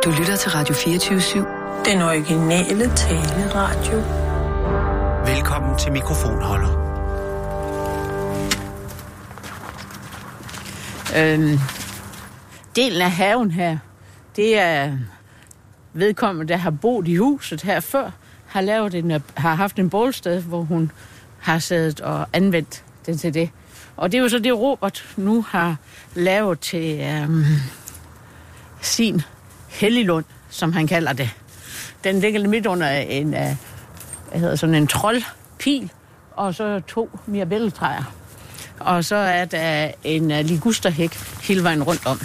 Du lytter til Radio 24/7. Den originale taleradio. Velkommen til mikrofonholder. Delen af haven her, det er vedkommende, der har boet i huset her før, har haft en bålsted, hvor hun har siddet og anvendt den til det. Og det er jo så det, Robert nu har lavet til sin Helliglund, som han kalder det. Den ligger midt under en troldpil, og så 2 mirabelletræer. Og så er der en ligusterhæk hele vejen rundt om.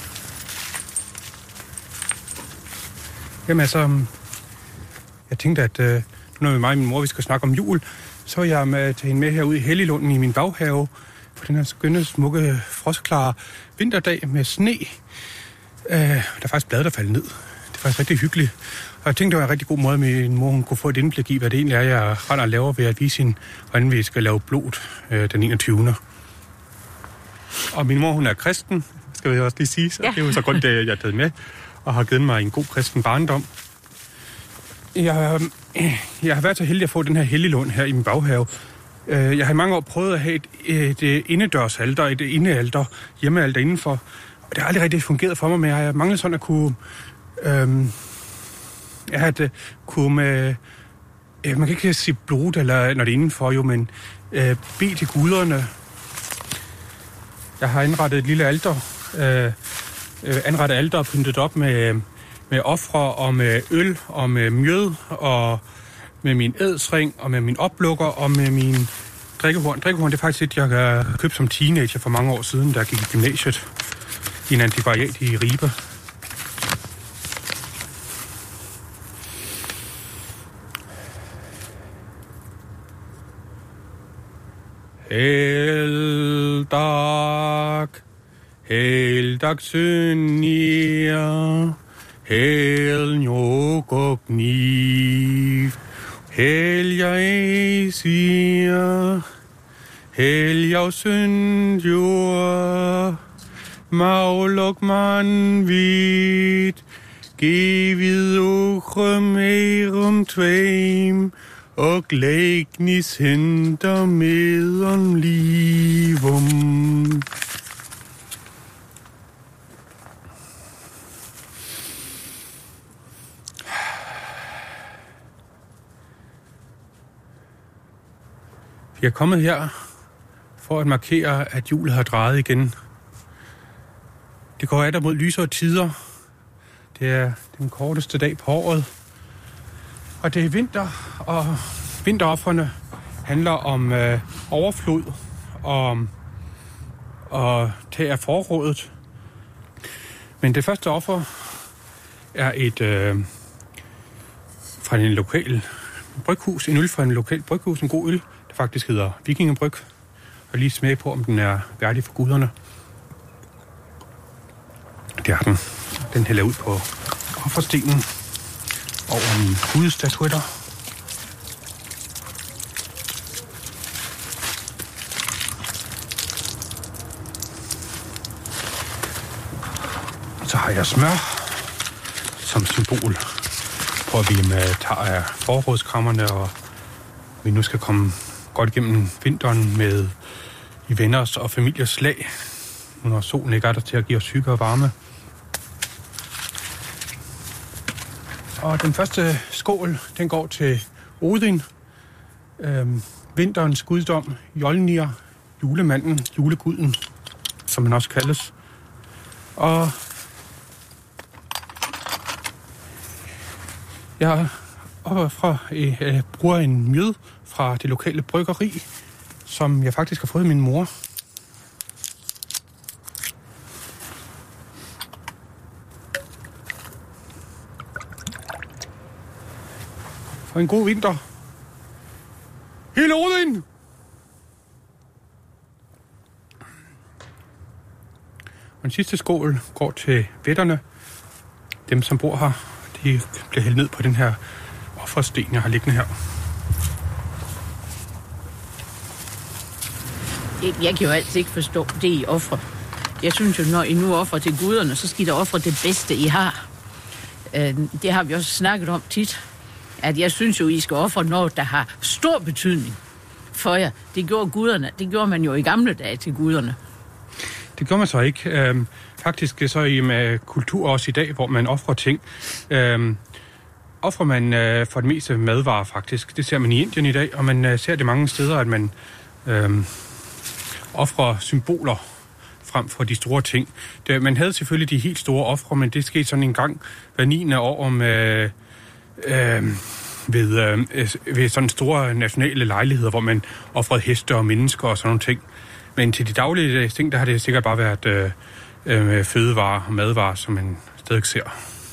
Jamen altså, jeg tænkte, at nu når mig og min mor, vi skal snakke om jul, så er jeg med til hende med herude i Helliglunden i min baghave, på den her skønne, smukke, frostklare vinterdag med sne. Der er faktisk blade, der falder ned. Det er faktisk rigtig hyggeligt. Og jeg tænkte, det var en rigtig god måde, at min mor hun kunne få et indblik i, hvad det egentlig er, jeg render og laver ved at vise hende, hvordan vi skal lave blod den 21. Og min mor, hun er kristen, skal jeg også lige sige. Så det er jo så godt, det jeg har taget med, og har givet mig en god kristen barndom. Jeg har været så heldig at få den her Helliglund her i min baghave. Jeg har i mange år prøvet at have et indendørsalter, et indealter, hjemmealter indenfor. Og det har aldrig rigtig fungeret for mig, men jeg har manglet sådan at kunne... man kan ikke sige blod, eller når det er indenfor jo, men bede til guderne. Jeg har indrettet et lille alter, og pyntet op med ofre og med øl og med mjød og med min edsring og med min oplukker og med min drikkehorn. Drikkehorn, det er faktisk et, jeg har købt som teenager for mange år siden, da jeg gik i gymnasiet i en antikvariat i Ribe. Heldag synnier, helnjokogniv, helja esier, helja syndjor, maulok man vid, givid ukre merum tveim, og lægnis henter med om livum. Vi er kommet her for at markere, at julet har drejet igen. Det går atter mod lysere tider. Det er den korteste dag på året. Og det er vinter, og vinteroffrene handler om overflod og tag af forrådet. Men det første offer er et fra en lokal bryghus, en øl fra en lokal bryghus, en god øl, der faktisk hedder Vikingebryg. Og lige smage på, om den er værdig for guderne. Det er den. Den hælder ud på offerstenen over en gudestatuetter. Så har jeg smør som symbol på, at vi tager af forrådskrammerne, og vi nu skal komme godt igennem vinteren med i venners og familiers slag, når solen ikke er der til at give os hygge og varme. Og den første skål, den går til Odin, vinterens guddom, Jolnir, julemanden, juleguden, som han også kaldes. Og jeg bruger en mjød fra det lokale bryggeri, som jeg faktisk har fået af min mor. For en god vinter. Hele Odin! Og den sidste skål går til vætterne. Dem, som bor her, de bliver hældt ned på den her offersten, jeg har liggende her. Jeg kan jo altid ikke forstå det, I offer. Jeg synes jo, når I nu offer til guderne, så skal I da ofre det bedste, I har. det har vi også snakket om tit, at jeg synes jo, I skal ofre noget, der har stor betydning for jer. Det gjorde guderne. Det gjorde man jo i gamle dage til guderne. Det gør man så ikke. Faktisk så i med kultur også i dag, hvor man offrer ting. Offrer man for det meste madvarer faktisk. Det ser man i Indien i dag, og man ser det mange steder, at man offrer symboler frem for de store ting. Man havde selvfølgelig de helt store ofre, men det skete sådan en gang hver 9. år ved sådan store nationale lejligheder, hvor man offrede heste og mennesker og sådan nogle ting. Men til de daglige ting, der har det sikkert bare været fødevarer og madvarer, som man stadig ser.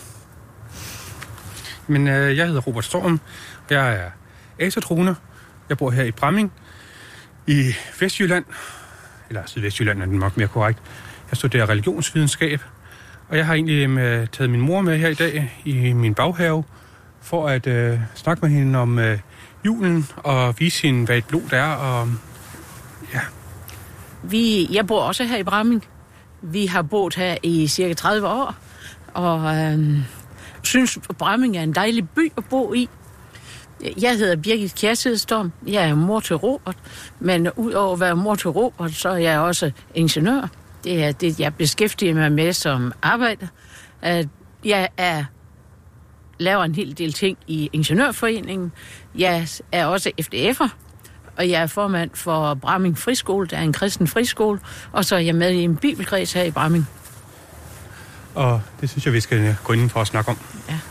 Men jeg hedder Robert Storm, og jeg er asatroende. Jeg bor her i Bramming i Vestjylland. Eller Sydvestjylland er den nok mere korrekt. Jeg studerer religionsvidenskab, og jeg har egentlig taget min mor med her i dag i min baghave, for at snakke med hende om julen og vise hende, hvad et blod er. Og, ja. Jeg bor også her i Bramming. Vi har boet her i cirka 30 år, og synes, Bramming er en dejlig by at bo i. Jeg hedder Birgit Kjærshedsstorm. Jeg er mor til Robert, men udover at være mor til Robert, så er jeg også ingeniør. Det er det, jeg beskæftiger mig med som arbejder. Jeg laver en hel del ting i Ingeniørforeningen. Jeg er også FDF'er, og jeg er formand for Bramming Friskole, der er en kristen friskole, og så er jeg med i en bibelkreds her i Bramming. Og det synes jeg, vi skal gå ind for at snakke om. Ja.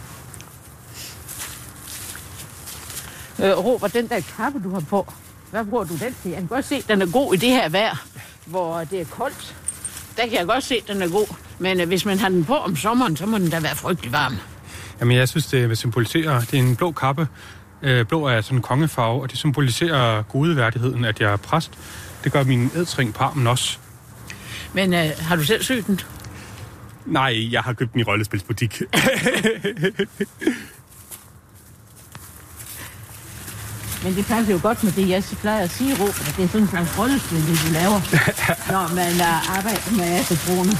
Robert, den der kappe, du har på, hvad bruger du den til? Jeg kan godt se, at den er god i det her vejr, hvor det er koldt. Der kan jeg godt se, at den er god. Men hvis man har den på om sommeren, så må den da være frygtelig varm. Jamen, jeg synes, det vil symboliserer. Det er en blå kappe. Blå er sådan en kongefarve, og det symboliserer gudeværdigheden, at jeg er præst. Det gør min edsring på armen også. Men har du selv syet den? Nej, jeg har købt den i rollespilsbutik. Men det passer jo godt med det, jeg plejer at sige, Robert, at det er sådan en slags rollespil, det du laver, når man arbejder med asatroende.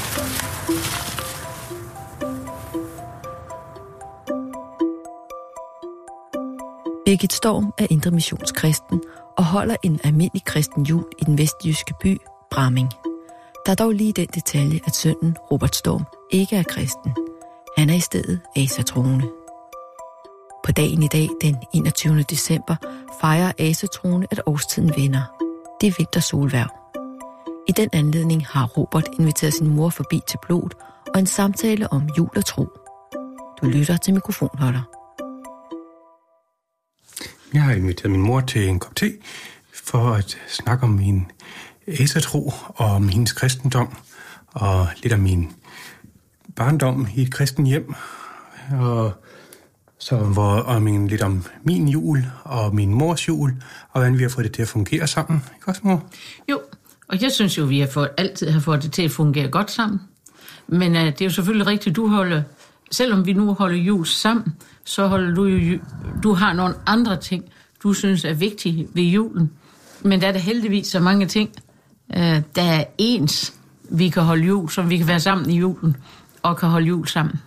Birgit Storm er indremissionskristen og holder en almindelig kristen jul i den vestjyske by Bramming. Der er dog lige den detalje, at sønnen Robert Storm ikke er kristen. Han er i stedet asatroende. På dagen i dag, den 21. december, fejrer asatroende, at årstiden vender. Det er vintersolhverv. I den anledning har Robert inviteret sin mor forbi til blod og en samtale om jul og tro. Du lytter til Mikrofonholder. Jeg har inviteret min mor til en kop te for at snakke om min asatro og om hendes kristendom og lidt om min barndom i et kristen hjem og så lidt om min jul og min mors jul og hvordan vi har fået det til at fungere sammen. Ikke også, mor? Jo, og jeg synes jo, vi altid har fået det til at fungere godt sammen. Men det er jo selvfølgelig rigtigt, selvom vi nu holder jul sammen, så holder du har nogle andre ting, du synes er vigtige ved julen. Men der er der heldigvis så mange ting, der er ens, vi kan holde jul, som vi kan være sammen i julen og kan holde jul sammen.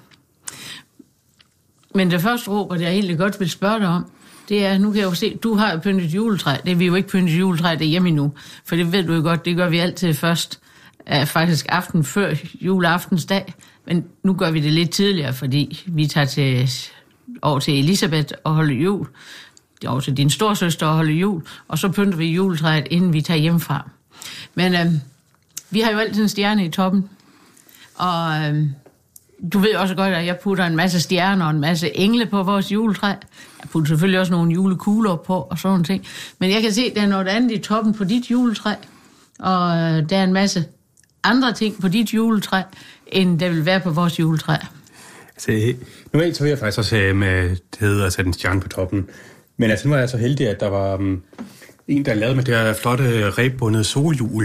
Men det første, Robert, jeg egentlig godt vil spørge dig om, det er, nu kan jeg jo se, du har jo pyntet juletræ. Det er vi jo ikke pyntet juletræ derhjemme endnu, for det ved du jo godt, det gør vi altid først, faktisk aften før juleaftensdag. Men nu gør vi det lidt tidligere, fordi vi tager over til Elisabeth og holder jul, over til din storsøster og holder jul, og så pynter vi juletræet, inden vi tager hjemmefra. Men vi har jo altid en stjerne i toppen, og du ved også godt, at jeg putter en masse stjerner og en masse engle på vores juletræ. Jeg putter selvfølgelig også nogle julekugler på og sådan nogle ting. Men jeg kan se, at der er noget andet i toppen på dit juletræ, og der er en masse andre ting på dit juletræ, end der vil være på vores juletræ. Altså, normalt så vil jeg faktisk også have at sætte en stjerne på toppen. Men altså, nu er jeg så heldig, at der var en, der lavede med det her flotte rebbundede solhjul.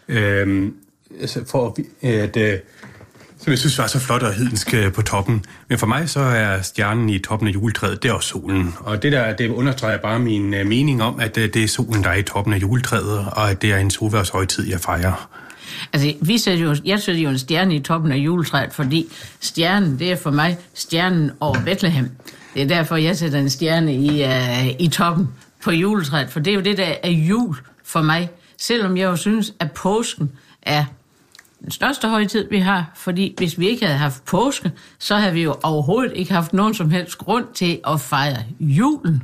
Som jeg synes var så flot og hedensk på toppen. Men for mig så er stjernen i toppen af juletræet, det er også solen. Og det understreger bare min mening om, at det er solen, der er i toppen af juletræet, og at det er en solværshøjtid, jeg fejrer. Altså, jeg sætter jo en stjerne i toppen af juletræet, fordi stjernen, det er for mig stjernen over Bethlehem. Det er derfor, jeg sætter en stjerne i toppen på juletræet, for det er jo det, der er jul for mig. Selvom jeg jo synes, at påsken er den største højtid, vi har, fordi hvis vi ikke havde haft påske, så havde vi jo overhovedet ikke haft nogen som helst grund til at fejre julen.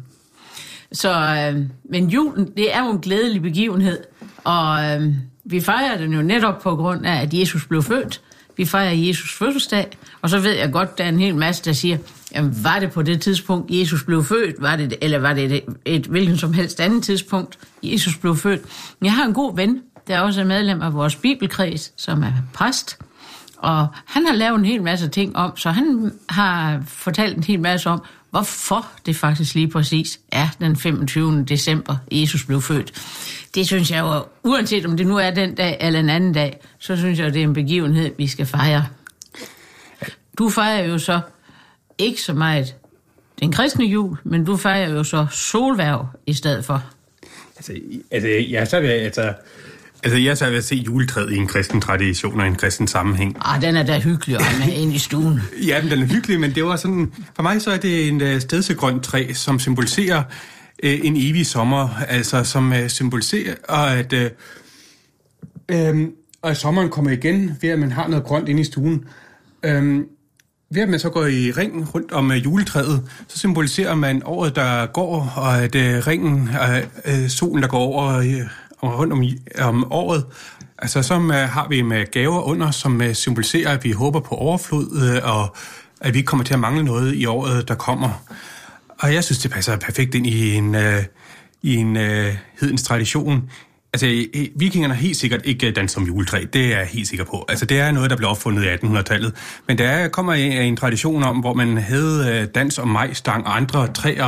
Men julen, det er jo en glædelig begivenhed, og vi fejrer den jo netop på grund af, at Jesus blev født. Vi fejrer Jesus fødselsdag, og så ved jeg godt, der er en hel masse, der siger, jamen, var det på det tidspunkt, Jesus blev født, eller var det et hvilken som helst andet tidspunkt, Jesus blev født. Jeg har en god ven, der også er medlem af vores bibelkreds, som er præst, og han har lavet en hel masse ting om, så han har fortalt en hel masse om, hvorfor det faktisk lige præcis er den 25. december, Jesus blev født. Det synes jeg jo, uanset om det nu er den dag eller en anden dag, så synes jeg, det er en begivenhed, vi skal fejre. Du fejrer jo så ikke så meget den kristne jul, men du fejrer jo så solværv i stedet for. Jeg er så ved at se juletræet i en kristen tradition og en kristen sammenhæng. Den er da hyggelig at have ind i stuen. Ja, men den er hyggelig, men det var sådan... For mig så er det en stedsegrønt træ, som symboliserer en evig sommer. Altså, som symboliserer, at sommeren kommer igen, ved at man har noget grønt inde i stuen. Ved at man så går i ringen rundt om juletræet, så symboliserer man året, der går, og at ringen er solen, der går over rundt om året. Altså, så har vi med gaver under, som symboliserer, at vi håber på overflod, og at vi ikke kommer til at mangle noget i året, der kommer. Og jeg synes, det passer perfekt ind i en hedens tradition. Altså, vikingerne har helt sikkert ikke danset som juletræ. Det er jeg helt sikker på. Altså, det er noget, der blev opfundet i 1800-tallet. Men der kommer en tradition om, hvor man havde dans om majstang og andre træer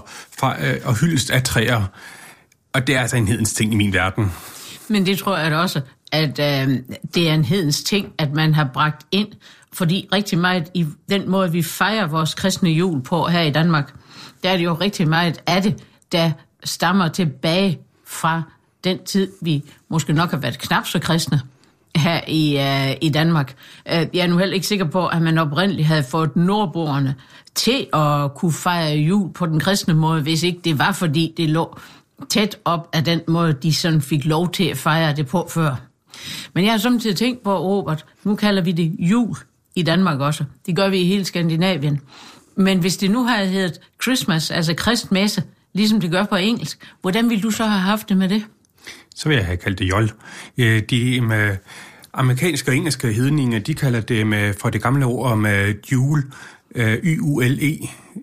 og hyldest af træer. Og det er altså en hedens ting i min verden. Men det tror jeg da også, at det er en hedens ting, at man har bragt ind. Fordi rigtig meget i den måde, vi fejrer vores kristne jul på her i Danmark, der er det jo rigtig meget af det, der stammer tilbage fra den tid, vi måske nok har været knap så kristne her i Danmark. Jeg er nu heller ikke sikker på, at man oprindeligt havde fået nordboerne til at kunne fejre jul på den kristne måde, hvis ikke det var, fordi det lå tæt op af den måde, de sådan fik lov til at fejre det på før. Men jeg har samtidig tænkt på, Robert, nu kalder vi det jul i Danmark også. Det gør vi i hele Skandinavien. Men hvis det nu havde heddet Christmas, altså kristmesse, ligesom det gør på engelsk, hvordan ville du så have haft det med det? Så vil jeg have kaldt det jol. De amerikanske og engelske hedninger, de kalder det for det gamle ord om jule, Y-U-L-E,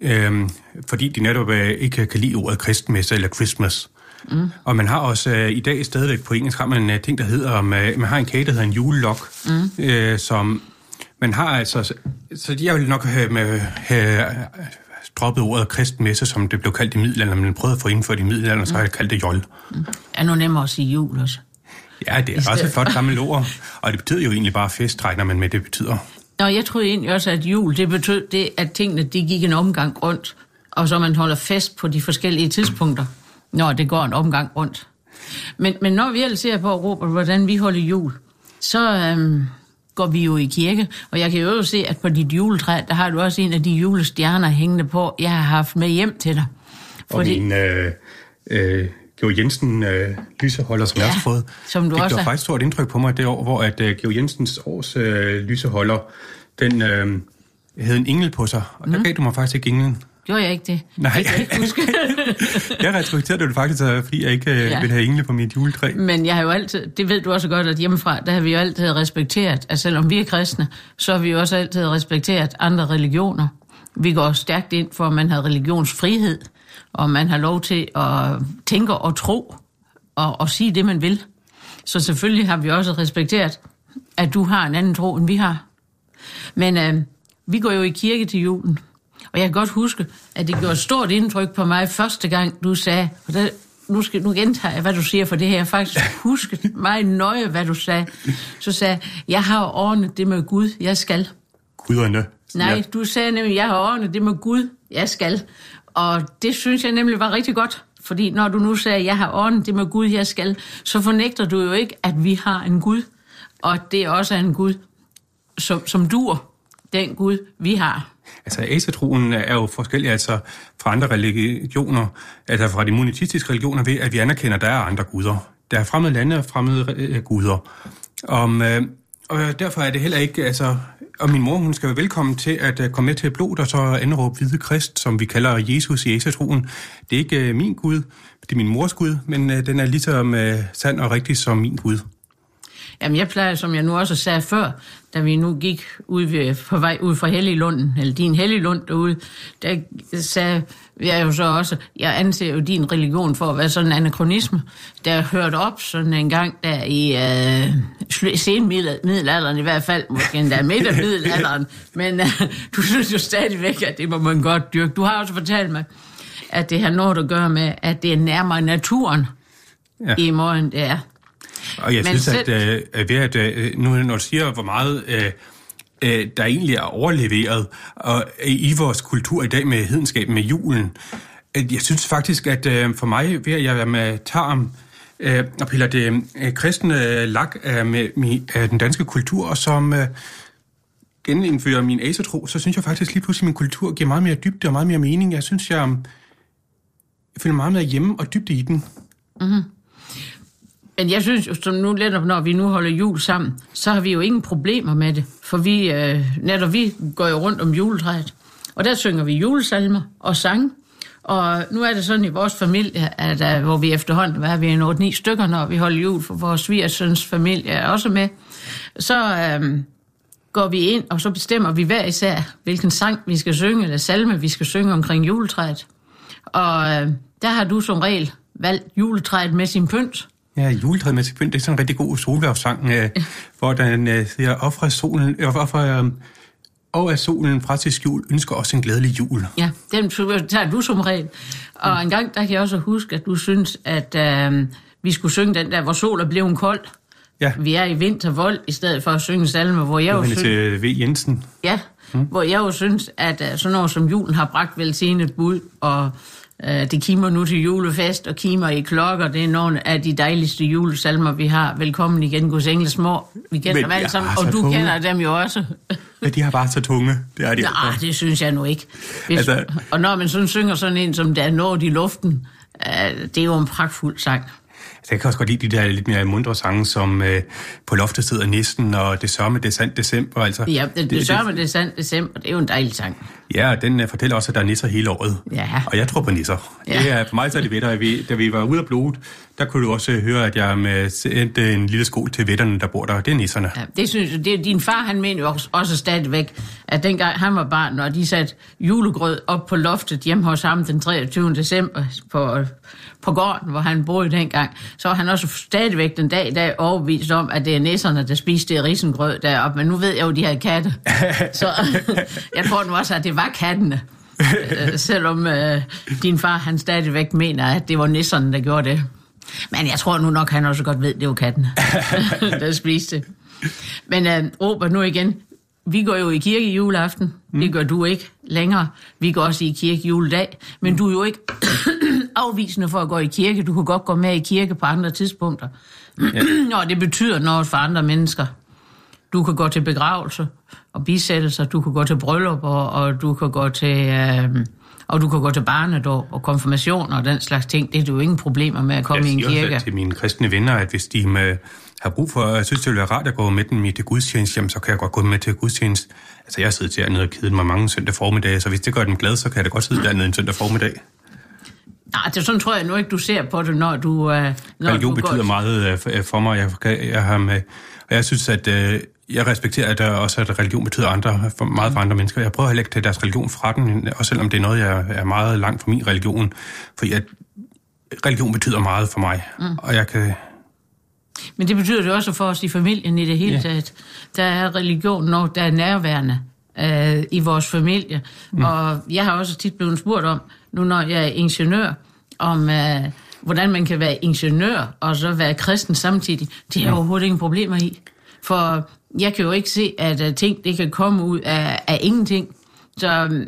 fordi de netop ikke kan lide ordet kristmesse eller Christmas. Mm. Og man har også i dag stadigvæk på engelsk, har man en ting, der hedder, man har en kage, der hedder en julelok, som man har altså, så jeg vil nok have droppet ordet kristmesse, som det blev kaldt i middelalderen, men prøvede at få indført i middelalderen, så har jeg kaldt det jol. Er nu nemmere at sige jul også? Ja, det er også et flot gammelt ord, og det betyder jo egentlig bare fest, regner man med, det betyder. Nå, jeg troede egentlig også, at jul, det betød det, at tingene, de gik en omgang rundt, og så man holder fest på de forskellige tidspunkter, når det går en omgang rundt. Men når vi ellers ser på, Robert, hvordan vi holder jul, så går vi jo i kirke, og jeg kan jo se, at på dit juletræ, der har du også en af de julestjerner hængende på, jeg har haft med hjem til dig. Fordi... Og min Georg Jensen lyseholder, som jeg også har fået. Som du det også gjorde faktisk stort indtryk på mig det år, hvor at Georg Jensens års lyseholder, den havde en engel på sig, og der gav du mig faktisk ikke englen. Gjorde jeg ikke det? Nej. Jeg kan ikke huske. Jeg respekterede det faktisk, fordi jeg ikke ville have engle på mit juletræ. Men jeg har jo altid, det ved du også godt, at hjemmefra, der har vi jo altid respekteret, at selvom vi er kristne, så har vi jo også altid respekteret andre religioner. Vi går stærkt ind for, at man har religionsfrihed, og man har lov til at tænke og tro, og sige det, man vil. Så selvfølgelig har vi også respekteret, at du har en anden tro, end vi har. Men vi går jo i kirke til julen. Og jeg kan godt huske, at det gjorde et stort indtryk på mig første gang, du sagde, og nu gentager jeg, hvad du siger, for det her jeg faktisk husket meget nøje, hvad du sagde. Så sagde jeg har ordnet det med Gud, jeg skal. Guderne. Nej, du sagde nemlig, jeg har ordnet det med Gud, jeg skal. Og det synes jeg nemlig var rigtig godt, fordi når du nu sagde, jeg har ordnet det med Gud, jeg skal, så fornægter du jo ikke, at vi har en Gud. og det er også en Gud, som duer den Gud, vi har. Altså, asatroen er jo forskellig altså fra andre religioner, altså fra de monoteistiske religioner, ved at vi anerkender, at der er andre guder. Der er fremmede lande og fremmede guder. Og derfor er det heller ikke, altså... Og min mor, hun skal være velkommen til at komme med til blod og så anråbe hvide krist, som vi kalder Jesus i asatroen. Det er ikke min Gud, det er min mors Gud, men den er ligesom sand og rigtig som min Gud. Jamen, jeg plejer, som jeg nu også sagde før, da vi nu gik på vej ud fra Helliglunden, eller din Helliglund derude, der sagde jeg jo så også, jeg anser jo din religion for at være sådan en anakronisme, der hørte op sådan en gang der i senmiddelalderen i hvert fald, måske endda midt af middelalderen, men du synes jo stadigvæk, at det må man godt dyrke. Du har også fortalt mig, at det har noget at gøre med, at det er nærmere naturen i morgen, det er. Og jeg synes, at ved at nu når du siger, hvor meget der egentlig er overleveret og i vores kultur i dag med hedenskaben med julen, jeg synes faktisk, at for mig, ved at jeg med tarm og piller det kristne lak af den danske kultur, og som genindfører min asatro, så synes jeg faktisk lige pludselig, at min kultur giver meget mere dybde og meget mere mening. Jeg synes, jeg føler meget mere hjemme og dybde i den. Mm-hmm. Men jeg synes jo, som nu netop, når vi nu holder jul sammen, så har vi jo ingen problemer med det. For vi går jo rundt om juletræet, og der synger vi julesalmer og sange. Og nu er det sådan i vores familie, at hvor vi efterhånden er vi en 8-9 stykker, når vi holder jul, for vores svigersøns familie er også med. Så går vi ind, og så bestemmer vi hver især, hvilken sang vi skal synge, eller salme vi skal synge omkring juletræet. Og der har du som regel valgt juletræet med sin pynt. Ja, juletræet med sin pynt, det er sådan en rigtig god solværvssang, hvor den siger, og af solen fra til skjul ønsker også en glædelig jul. Ja, den tager du som regel. Og en gang, der kan jeg også huske, at du synes, at vi skulle synge den der, hvor solen blev en kold. Ja. Vi er i vintervold, i stedet for at synge salme, hvor jeg jo synes... til V. Jensen. Ja, hvor jeg jo synes, at sådan noget som julen har bragt velsignet bud, og det kimer nu til julefest, og kimer i klokker. Det er nogle af de dejligste julesalmer, vi har. Velkommen igen, Guds engle små. Vi kender dem alle sammen, og du kender dem jo også. Men de har bare så tunge. Det er de. Nej, det synes jeg nu ikke. Og når man sådan synger sådan en, som der er nået i luften, det er jo en pragtfuld sang. Jeg kan også godt lide de der lidt mere mundre sange, som På loftet sidder nissen, og Det sørme, det er sandt december. Altså, ja, det sørme, det er sandt december, det er jo en dejlig sang. Ja, den fortæller også, at der er nisser hele året. Ja. Og jeg tror på nisser. Ja. Det er, for mig så er det vætter. Da vi var ude af blodet, der kunne du også høre, at jeg sendte en lille skål til vætterne, der bor der. Det er nisserne. Ja, det synes jeg. Din far, han mener jo også stadigvæk, at dengang han var barn, når de satte julegrød op på loftet hjemme hos ham den 23. december på gården, hvor han boede dengang, så var han også stadigvæk den dag i dag overbevist om, at det er nisserne, der spiste det risengrød deroppe. Men nu ved jeg jo, de her katte. Så jeg tror nu også, at det var kattene. Selvom din far, han stadigvæk mener, at det var nisserne, der gjorde det. Men jeg tror nu nok, han også godt ved, at det var kattene, der spiste det. Men Robert, nu igen. Vi går jo i kirke juleaften. Det gør du ikke længere. Vi går også i kirke juledag. Men du er jo ikke afvisende for at gå i kirke. Du kan godt gå med i kirke på andre tidspunkter. Ja. Når det betyder noget for andre mennesker. Du kan gå til begravelse og bisættelser. Du kan gå til bryllup, og du kan gå til barnedåb og konfirmation og den slags ting. Det er jo ingen problemer med at komme i en kirke. Jeg siger også til mine kristne venner, at hvis de har brug for, jeg synes, det vil være rart at gå med dem til gudstjeneste, jamen, så kan jeg godt gå med til gudstjeneste. Altså, jeg sidder dernede og keder mig mange søndag formiddag, så hvis det gør dem glad, så kan jeg da godt sidde dernede en søndag formiddag. Nej, det sådan tror jeg nu ikke, du ser på det, når du... Religion betyder meget for mig. Jeg har med, og jeg synes, at jeg respekterer, at også at religion betyder meget for andre mennesker. Jeg prøver heller ikke at tage deres religion fra den, også selvom det er noget, jeg er meget langt fra min religion. For religion betyder meget for mig, og jeg kan... Men det betyder det også for os i familien i det hele taget. Der er religion, når der er nærværende i vores familie. Og jeg har også tit blevet spurgt om, nu når jeg er ingeniør, om hvordan man kan være ingeniør og så være kristen samtidig. Det er overhovedet ingen problemer i. For jeg kan jo ikke se, at ting det kan komme ud af ingenting. Så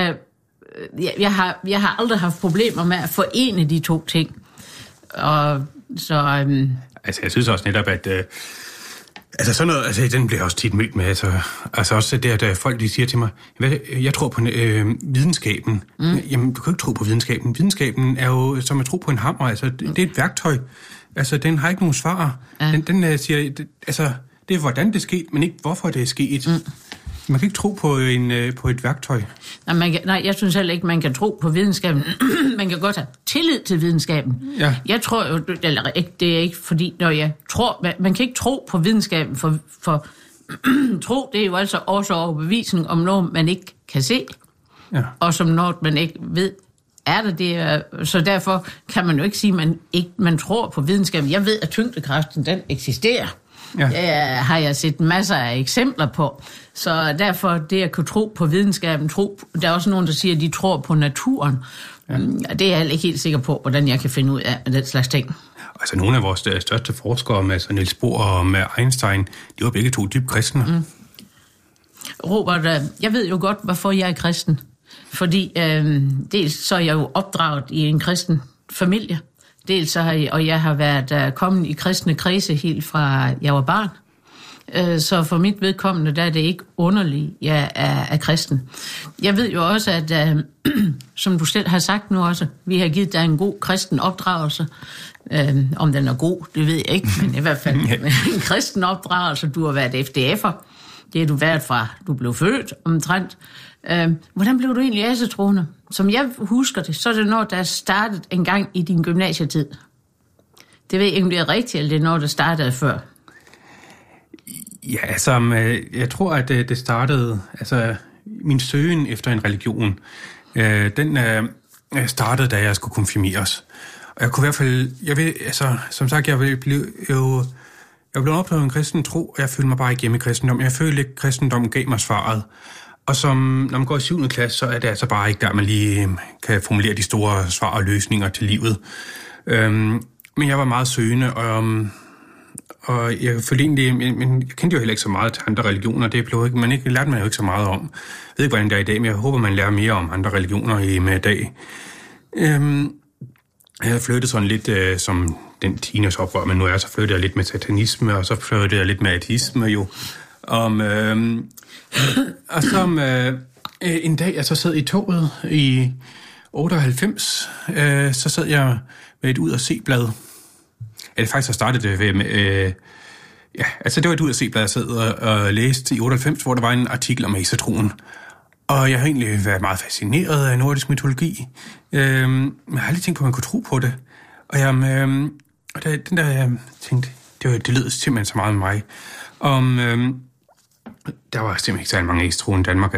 jeg har aldrig haft problemer med at forene de to ting. Og så... Altså, jeg synes også netop, Altså sådan noget, altså den bliver også tit mødt med, altså også det, der folk de siger til mig, jeg tror på videnskaben. Jamen, du kan ikke tro på videnskaben. Videnskaben er jo som at tro på en hammer, altså det er et værktøj. Altså, den har ikke nogen svar. Ja. Den siger, altså, det er hvordan det er sket, men ikke hvorfor det er sket. Man kan ikke tro på et værktøj. Nej, jeg synes heller ikke, man kan tro på videnskaben. Man kan godt have tillid til videnskaben. Ja. Jeg tror jo, eller ikke, det er ikke fordi, når jeg tror, man kan ikke tro på videnskaben, for tro, det er jo altså også overbevisning om noget, man ikke kan se, og som noget, man ikke ved, er det. Så derfor kan man jo ikke sige, at man tror på videnskaben. Jeg ved, at tyngdekraften, den eksisterer. Ja. Har jeg set masser af eksempler på. Så derfor det at kunne tro på videnskaben, der er også nogen, der siger, at de tror på naturen. Ja. Det er jeg ikke helt sikker på, hvordan jeg kan finde ud af den slags ting. Altså nogle af vores største forskere, altså Niels Bohr og med Einstein, de var begge to dybt kristne. Robert, jeg ved jo godt, hvorfor jeg er kristen. Fordi dels så er jeg jo opdraget i en kristen familie. Dels så jeg har været kommet i kristne kredse helt fra jeg var barn. Så for mit vedkommende, der er det ikke underligt, jeg er kristen. Jeg ved jo også, at som du selv har sagt nu også, vi har givet dig en god kristen opdragelse. Om den er god, det ved jeg ikke, men i hvert fald en kristen opdragelse. Du har været FDF'er. Det har du været fra, du blev født omtrent. Hvordan blev du egentlig asetroende? Som jeg husker det, så er det noget, der startede en gang i din gymnasietid. Det ved jeg ikke, om det er rigtigt, eller det er noget, der startede før. Ja, altså, jeg tror, at det startede, altså, min søgen efter en religion, den startede, da jeg skulle konfirmeres. Og jeg kunne i hvert fald, jeg ved, altså, som sagt, jeg blev opdraget en kristen tro, og jeg følte mig bare ikke hjemme i kristendom. Jeg følte ikke, at kristendommen gav mig svaret. Og når man går i 7. klasse, så er det altså bare ikke der, man lige kan formulere de store svar og løsninger til livet. Men jeg var meget søgende, og jeg følte egentlig, men jeg kendte jo heller ikke så meget til andre religioner. Det blev ikke, lærte man jo ikke så meget om. Jeg ved ikke, hvordan det er i dag, men jeg håber, man lærer mere om andre religioner med i dag. Jeg flyttede sådan lidt som den teenageoprør, men nu er jeg så flyttet jeg lidt med satanisme, og så flyttede jeg lidt med ateisme jo. Og så en dag, jeg så sad i toget i 98, så sad jeg med et ud- og se-blad. Eller faktisk, jeg startede det med... det var et ud- og se-blad, jeg sad og læste i 98, hvor der var en artikel om asetroen. Og jeg har egentlig været meget fascineret af nordisk mytologi. Men jeg har aldrig tænkt på, at man kunne tro på det. Og jeg tænkte, det lød simpelthen så meget med mig. Der var simpelthen ikke så mange asetroende i Danmark.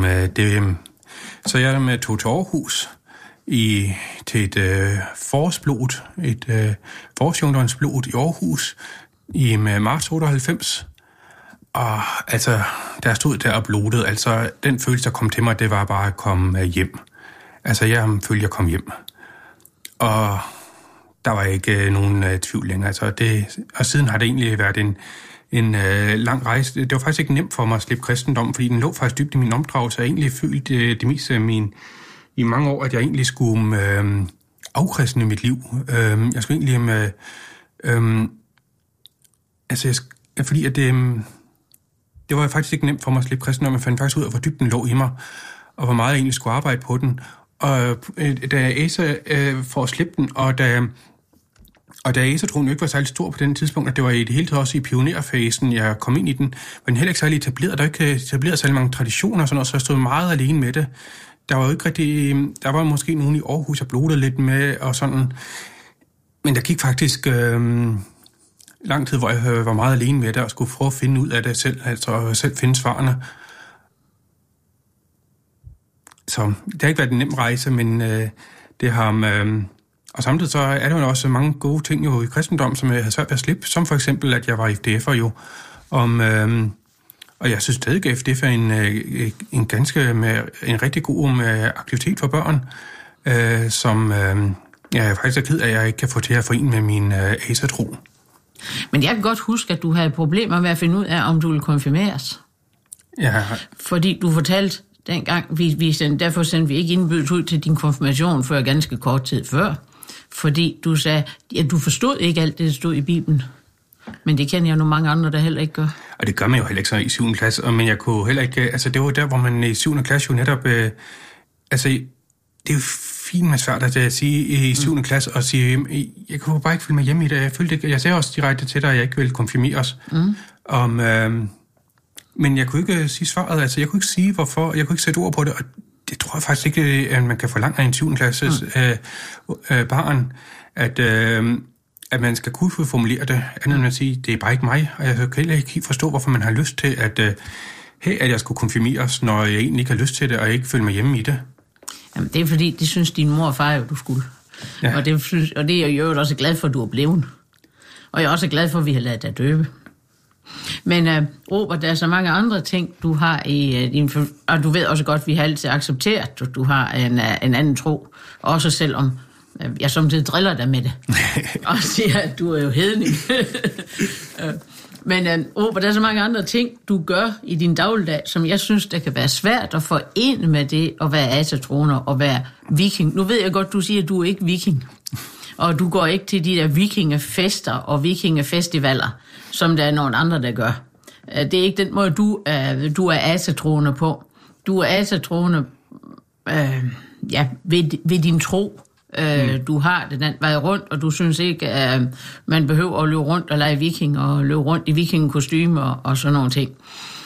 Så jeg tog til Aarhus til et forårsblod, et forårsjungdomsblod i Aarhus i marts 98. Og altså, da jeg stod der og blodede, altså den følelse, der kom til mig, det var bare at komme hjem. Altså, jeg følte, jeg kom hjem. Og der var ikke nogen tvivl længere. Altså, og siden har det egentlig været en lang rejse. Det var faktisk ikke nemt for mig at slippe kristendom, fordi den lå faktisk dybt i min omdragelse. Jeg egentlig følte det meste af i mange år, at jeg egentlig skulle afkristne mit liv. Jeg skulle egentlig fordi at det var faktisk ikke nemt for mig at slippe kristendom. Jeg fandt faktisk ud af, hvor dybt den lå i mig, og hvor meget jeg egentlig skulle arbejde på den. Og da jeg for at slippe den, og da asetroen ikke var særlig stor på den tidspunkt, at det var i det hele taget også i pionerfasen, jeg kom ind i den, var den heller ikke særlig etableret. Der var ikke etableret særlig mange traditioner og sådan noget, så jeg stod meget alene med det. Der var jo ikke rigtig... Der var måske nogen i Aarhus, jeg blodede lidt med og sådan. Men der gik faktisk lang tid, hvor jeg var meget alene med det og skulle prøve at finde ud af det selv, altså selv finde svarene. Så det har ikke været en nem rejse, men det har... Og samtidig så er der jo også mange gode ting jo i kristendom, som jeg havde svært ved at slippe, som for eksempel, at jeg var FDF'er jo. Og jeg synes stadig, at FDF er en rigtig god aktivitet for børn, som jeg er faktisk ked af, at jeg ikke kan få til at forene med min asetro. Men jeg kan godt huske, at du havde problemer med at finde ud af, om du ville konfirmeres. Ja. Fordi du fortalte dengang, derfor sendte vi ikke indbydet ud til din konfirmation før ganske kort tid før. Fordi du sagde, at du forstod ikke alt det, der stod i Bibelen. Men det kender jeg nu mange andre, der heller ikke gør. Og det gør man jo heller ikke så i 7. klasse, men jeg kunne heller ikke... Altså, det var der, hvor man i 7. klasse jo netop... altså, det er jo fint, men svært at sige i 7. klasse og sige, jeg kunne bare ikke følge mig hjemme i det. Jeg følte ikke... Jeg sagde også direkte til dig, at jeg ikke ville konfirmeres. Men jeg kunne ikke sige svaret. Altså, jeg kunne ikke sige, hvorfor. Jeg kunne ikke sætte ord på det, og det tror jeg faktisk ikke, at man kan forlange af en 7. klasses barn, at man skal kunne formulere det, andet end at sige, det er bare ikke mig, og jeg kan heller ikke forstå, hvorfor man har lyst til, at jeg skulle konfirmeres, når jeg egentlig ikke har lyst til det, og jeg ikke føler mig hjemme i det. Jamen, det er fordi, det synes din mor og far jo, du skulle. Ja. Og det er jeg jo også glad for, at du er blevet. Og jeg er også glad for, at vi har ladet dig døbe. Men Robert, der er så mange andre ting, du har i din... Og du ved også godt, at vi har altid accepteret, at du har en anden tro. Også selvom jeg samtidig driller dig med det. Og siger, at du er jo hedning. Men Robert, der er så mange andre ting, du gør i din dagligdag, som jeg synes, der kan være svært at forene med det at være asatroner og være viking. Nu ved jeg godt, du siger, at du er ikke viking. Og du går ikke til de der vikingefester og vikingefestivaler, som der er nogen andre, der gør. Det er ikke den måde, du er asatroner på. Du er asatroner ved din tro. Du har den vej rundt, og du synes ikke, at man behøver at løbe rundt og lege viking, og løbe rundt i vikingkostymer og sådan nogle ting.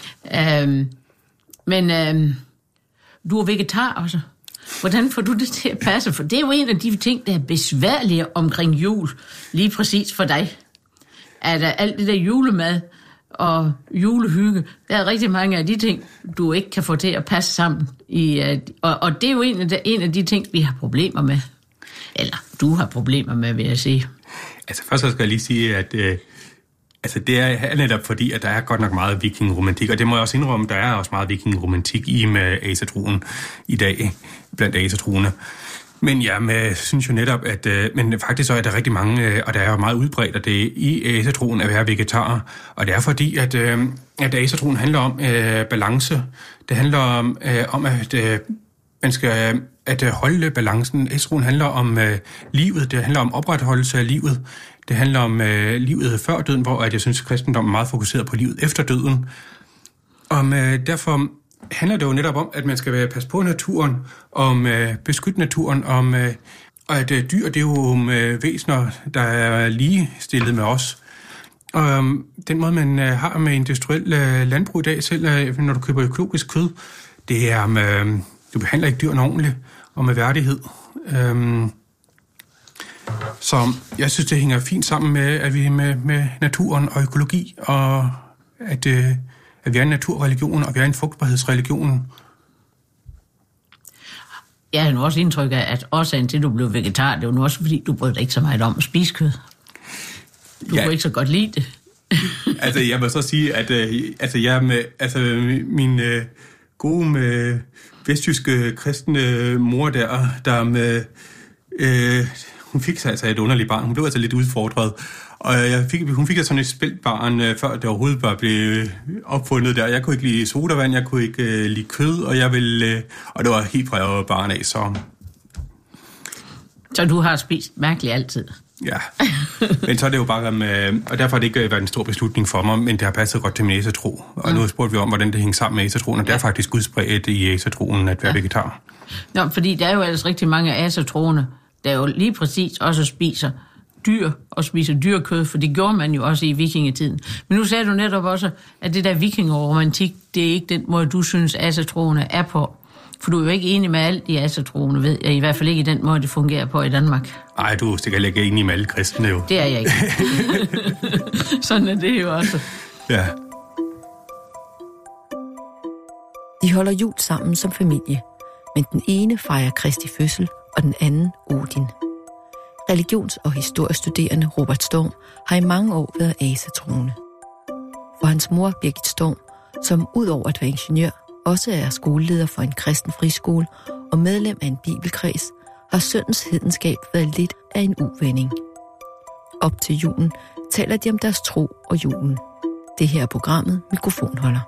Men du er vegetar også. Hvordan får du det til at passe? For det er jo en af de ting, der er besværlige omkring jul, lige præcis for dig. At alt det der julemad og julehygge, der er rigtig mange af de ting, du ikke kan få til at passe sammen. Og det er jo en af de ting, vi har problemer med. Eller du har problemer med, vil jeg sige. Altså først skal jeg lige sige, at det er netop fordi, at der er godt nok meget vikingromantik, og det må jeg også indrømme, der er også meget vikingromantik i med asatroen i dag, blandt asatroene. Men jeg synes jo netop, at men faktisk så er der rigtig mange, og der er jo meget udbredt, at det i asatroen at være vegetarer, og det er fordi, at asatroen handler om balance. Det handler om at man skal at holde balancen. Asatroen handler om livet, det handler om opretholdelse af livet. Det handler om livet før døden, hvor jeg synes, at kristendommen er meget fokuseret på livet efter døden. Derfor handler det jo netop om, at man skal passe på naturen, om beskytte naturen, og at dyr, det er jo væsener, der er lige stillet med os. Og den måde, man har med industriel landbrug i dag, selv når du køber økologisk kød, det er, du behandler ikke dyrene ordentligt og med værdighed. Så jeg synes, det hænger fint sammen med, at vi er med naturen og økologi, og at vi er en naturreligion, og vi er en frugtbarhedsreligion. Jeg har nu også indtryk af, at årsagen til, at du blev vegetar, det var nu også, fordi du brød dig ikke så meget om at spise kød. Du kunne ikke så godt lide det. Altså, jeg må så sige, at min gode med vestjyske kristne mor der med... hun fik sig altså et underligt barn. Hun blev altså lidt udfordret. Og hun fik sådan et spæltbarn, før det overhovedet bare blev opfundet der. Jeg kunne ikke lide sodavand, jeg kunne ikke lide kød, og og det var helt fra jeg var barn af, så... Så du har spist mærkeligt altid? Ja, men så er det jo bare... og derfor har det ikke været en stor beslutning for mig, men det har passet godt til min asatro. Og nu spurgte vi om, hvordan det hænger sammen med asatroen, og det er faktisk udspredt i asatroen at være vegetar. Nå, fordi der er jo ellers rigtig mange af asatroene, der jo lige præcis også spiser dyr og spiser dyrkød, for det gjorde man jo også i vikingetiden. Men nu sagde du netop også, at det der vikingeromantik, det er ikke den måde, du synes, asatroene er på. For du er jo ikke enig med alt i asatroene, ved jeg. I hvert fald ikke i den måde, det fungerer på i Danmark. Nej, du er sikkert ikke enig med alle kristne jo. Det er jeg ikke. Sådan er det jo også. Ja. De holder jul sammen som familie, men den ene fejrer Kristi fødsel, og den anden Odin. Religions- og historiestuderende Robert Storm har i mange år været asatroende. For hans mor, Birgit Storm, som udover at være ingeniør, også er skoleleder for en kristen friskole og medlem af en bibelkreds, har sønnens hedenskab været lidt af en uvending. Op til julen taler de om deres tro og julen. Det her er programmet Mikrofonholder.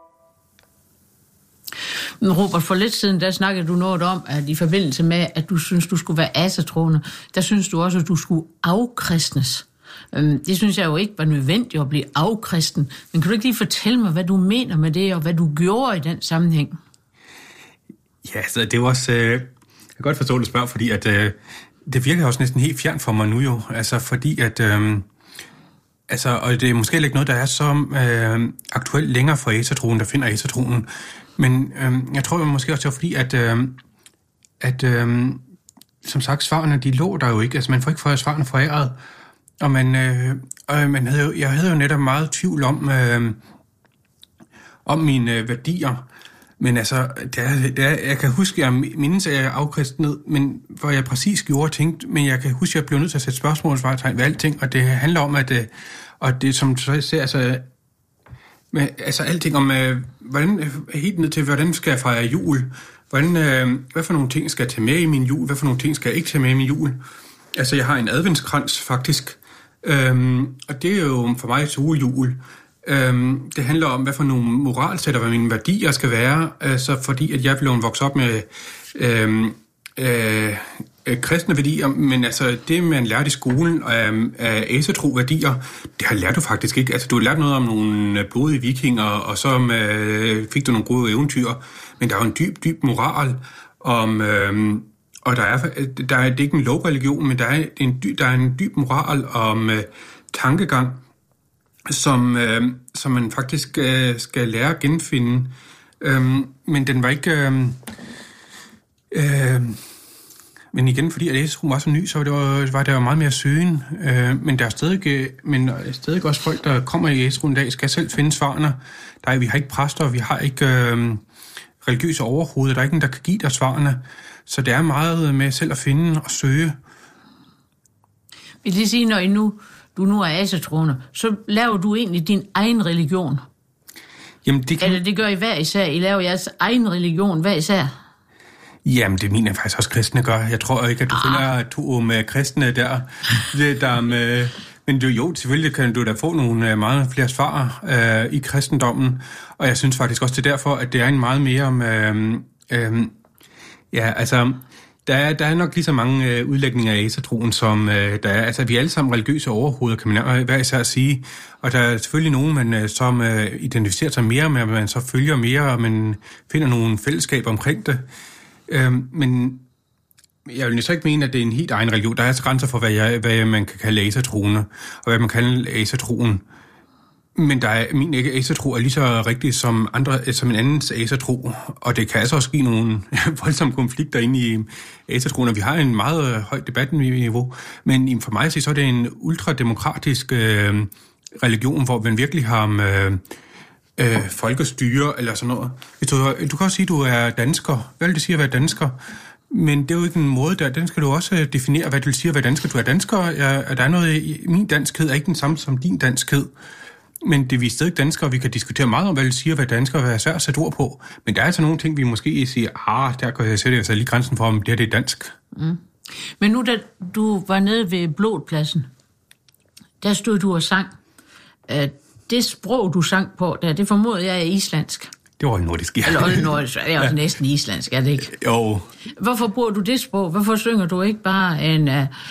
Men Robert, for lidt siden, der snakkede du noget om, at i forbindelse med, at du synes, du skulle være asatroende, der synes du også, at du skulle afkristnes. Det synes jeg jo ikke var nødvendigt at blive afkristen. Men kan du ikke lige fortælle mig, hvad du mener med det, og hvad du gjorde i den sammenhæng? Ja, så det er også... jeg kan godt forstå, at du spørger, fordi at, det virker også næsten helt fjern for mig nu jo. Altså fordi at... og det er måske ikke noget, der er så aktuelt længere for asatroen, der finder asatroen. Men jeg tror måske også, det var fordi, at som sagt, svarene, de lå der jo ikke. Altså, man får ikke svarene foræret. Og jeg havde jo netop meget tvivl om mine værdier. Men altså, jeg kan huske, jeg mindes, at jeg er afkristnet, men hvor jeg præcis gjorde ting, men jeg kan huske, at jeg blev nødt til at sætte spørgsmålstegn ved alting, og det handler om, at og det som du ser, altså alting om, hvordan, helt ned til, hvordan skal jeg fejre jul, hvad for nogle ting skal jeg tage med i min jul, hvad for nogle ting skal jeg ikke tage med i min jul. Altså, jeg har en adventskrans, faktisk, og det er jo for mig jul. Det handler om, hvad for nogle moralsæt og hvad mine værdier skal være, altså fordi at jeg blev vokset op med kristne værdier, men altså det, man lærte i skolen af asatro-værdier, det har lært du faktisk ikke. Altså du har lært noget om nogle blodige vikinger, og så fik du nogle gode eventyr, men der er jo en dyb moral om... og det er ikke en lovreligion, men der er en dyb moral om tankegang, som man faktisk skal lære at genfinde. Men den var ikke... men igen, fordi at asatroen var så ny, så var der jo meget mere søgen. Men der er stadig også folk, der kommer i asatroen i dag, skal selv finde svarene. Vi har ikke præster, vi har ikke religiøse overhoveder, der er ikke nogen, der kan give dig svarene. Så det er meget med selv at finde og søge. Vil det sige, når du nu er asatroende, så laver du egentlig din egen religion? Jamen, det gør I hver især? I laver jeres egen religion hver især? Jamen, det mener jeg faktisk også, kristne gør. Jeg tror ikke, at du finder to med kristne der. Men jo, selvfølgelig kan du da få nogle meget flere svar i kristendommen. Og jeg synes faktisk også, det er derfor, at det er en meget mere... Der er nok lige så mange udlægninger af asatroen, som der er. Altså, vi er alle sammen religiøse overhoveder, kan man hver især sige. Og der er selvfølgelig nogen, som identificerer sig mere med, at man så følger mere, og man finder nogle fællesskaber omkring det. Men jeg vil så ikke mene, at det er en helt egen religion. Der er altså grænser for, hvad man kan kalde asatroende, og hvad man kan kalde asatroen. Men min asatro er lige så rigtig som en andens asatro, og det kan altså også give nogle voldsomme konflikter inde i asatroen, og vi har en meget højt debatniveau. Men for mig så er det en ultrademokratisk religion, hvor man virkelig har folkestyre eller sådan noget. Du kan også sige, at du er dansker. Hvad vil det sige at være dansker? Men det er jo ikke en måde, den skal du også definere, hvad det vil sige at være dansker. Du er dansker, og der er noget i min danskhed, er ikke den samme som din danskhed. Men det er stadig danskere, og vi kan diskutere meget om, hvad det siger at være dansker, og hvad er svært at sætte ord på. Men der er altså nogle ting, vi måske siger, der kan jeg sætte altså lige grænsen for, om det er dansk. Mm. Men nu da du var nede ved Blodpladsen, der stod du og sang. Det sprog, du sang på, det formoder jeg er islandsk. Det var nordisk, ja. Eller oldnordisk, det er også næsten islandsk, er det ikke? Jo. Hvorfor bruger du det sprog? Hvorfor synger du ikke bare en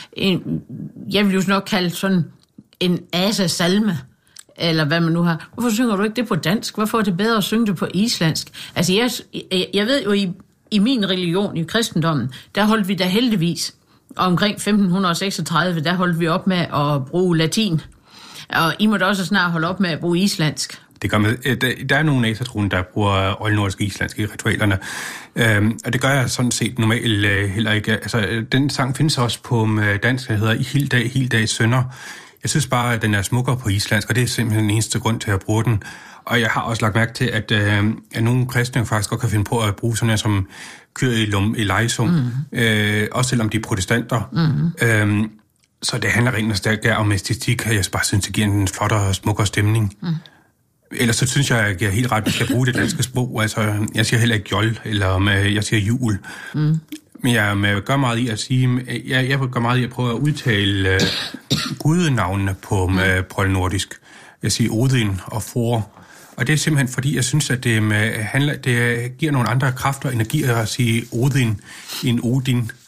jeg vil jo nok kalde sådan en asa-salme, eller hvad man nu har. Hvorfor synger du ikke det på dansk? Hvorfor er det bedre at synge det på islandsk? Altså, jeg ved jo, i min religion, i kristendommen, der holdt vi da heldigvis, og omkring 1536, der holdt vi op med at bruge latin. Og I måtte også snart holde op med at bruge islandsk. Det gør man. Der er nogle asatroen, der bruger oldnordisk islandsk i ritualerne. Og det gør jeg sådan set normalt heller ikke. Altså, den sang findes også på dansk, der hedder I Hildag Sønder. Jeg synes bare, at den er smukkere på islandsk, og det er simpelthen den eneste grund til at bruge den. Og jeg har også lagt mærke til, at nogle kristne faktisk godt kan finde på at bruge sådan noget som Kyrillium eleison, også selvom de er protestanter. Så det handler rent og stærkt om æstetik, og jeg bare synes, det giver en flottere og smukkere stemning. Ellers så synes jeg, at jeg giver helt ret, at vi skal bruge det danske sprog. Altså, jeg siger heller ikke jol, eller jeg siger jul. Men jeg gør meget i at sige, jeg gør meget i at prøve at udtale gudenavnene på polnordisk. Jeg siger Odin og Thor. Og det er simpelthen fordi, jeg synes, at det giver nogle andre kræfter og energier at sige Odin end Odin.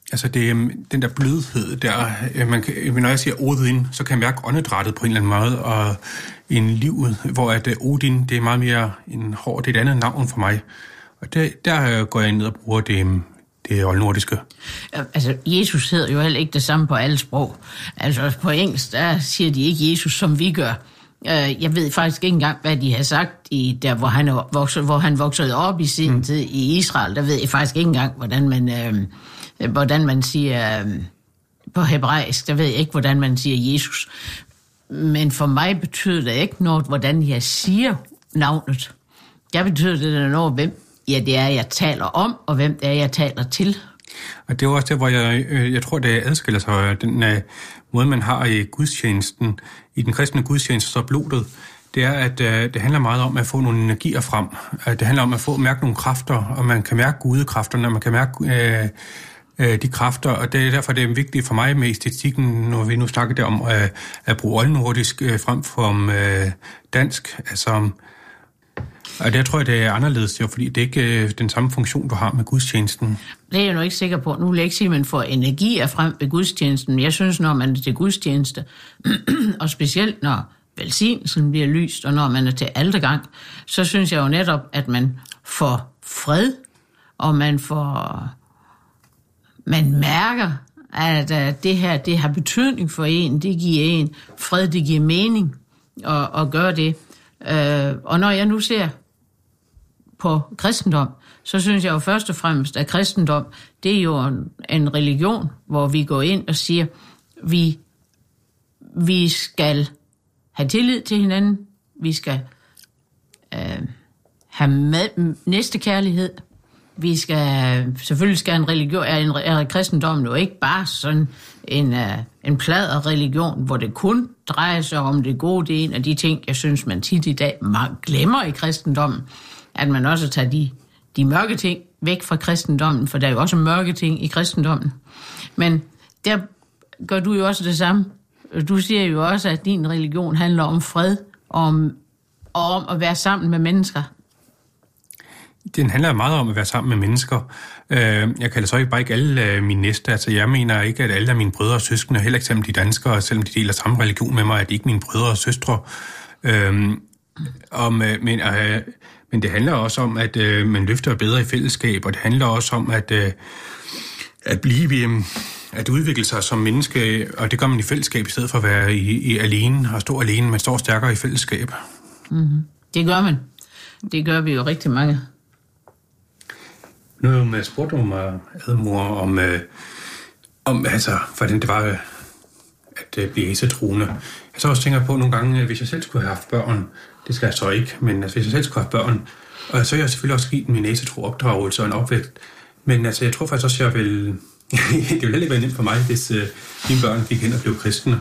Altså den der blødhed der, når jeg siger Odin, så kan jeg mærke åndedrættet på en eller anden måde, og en livet, hvor at Odin, det er meget mere en hård, det er et andet navn for mig. Og der går jeg ned og bruger det oldnordiske. Altså, Jesus hedder jo heller ikke det samme på alle sprog. Altså, på engelsk, der siger de ikke Jesus, som vi gør. Jeg ved faktisk ikke engang, hvad de har sagt, hvor han voksede op i sin tid i Israel. Der ved jeg faktisk ikke engang, hvordan man siger på hebraisk. Der ved jeg ikke, hvordan man siger Jesus. Men for mig betyder det ikke noget, hvordan jeg siger navnet. Jeg betyder det noget, hvem det er, jeg taler om, og hvem det er, jeg taler til. Og det er også der, hvor jeg tror, det adskiller sig den måde, man har i gudstjenesten, i den kristne gudstjeneste, så blodet, det er, at det handler meget om at få nogle energier frem. Det handler om at mærke nogle kræfter, og man kan mærke gudekræfterne, og man kan mærke de kræfter, og det er derfor, det er vigtigt for mig med æstetikken, når vi nu snakker der om at bruge oldnordisk frem for dansk. Altså, og der tror jeg, det er anderledes, jo, fordi det er ikke den samme funktion, du har med gudstjenesten. Det er jeg nu ikke sikker på. Nu vil jeg ikke sige, at man får energier frem ved gudstjenesten. Jeg synes, når man er til gudstjeneste, og specielt når velsignelsen bliver lyst, og når man er til altergang, så synes jeg jo netop, at man får fred, og man mærker, at det her, det har betydning for en, det giver en fred, det giver mening at gøre det. Og når jeg nu ser på kristendom, så synes jeg jo først og fremmest, at kristendom, det er jo en religion, hvor vi går ind og siger, vi skal have tillid til hinanden, vi skal have næstekærlighed, selvfølgelig skal en religion, er kristendommen jo ikke bare sådan en plader religion, hvor det kun drejer sig om det gode. Det er en af de ting, jeg synes, man tit i dag glemmer i kristendommen, at man også tager de mørke ting væk fra kristendommen, for der er jo også mørke ting i kristendommen. Men der gør du jo også det samme. Du siger jo også, at din religion handler om fred, og om at være sammen med mennesker. Den handler meget om at være sammen med mennesker. Jeg kalder så bare ikke alle mine næste. Altså, jeg mener ikke, at alle er mine brødre og søskende, heller ikke selvom de danskere, selvom de deler samme religion med mig, at de ikke er mine brødre og søstre. Men det handler også om, at man løfter bedre i fællesskab, og det handler også om at udvikle sig som menneske, og det gør man i fællesskab, i stedet for at være i alene og stå alene. Man står stærkere i fællesskab. Mm-hmm. Det gør man. Det gør vi jo rigtig mange. Nu har jeg spurgt om Admor, om altså, hvordan det var at blive asetroende. Jeg så også tænker på nogle gange, hvis jeg selv skulle have haft børn, det skal jeg så ikke, men altså, hvis jeg selv skulle have børn, og så har jeg selvfølgelig også givet min asetro opdragelse og en opvægt. Men altså, jeg tror faktisk også, jeg vil det ville heller ikke være nemt for mig, hvis mine børn gik hen og blev kristne.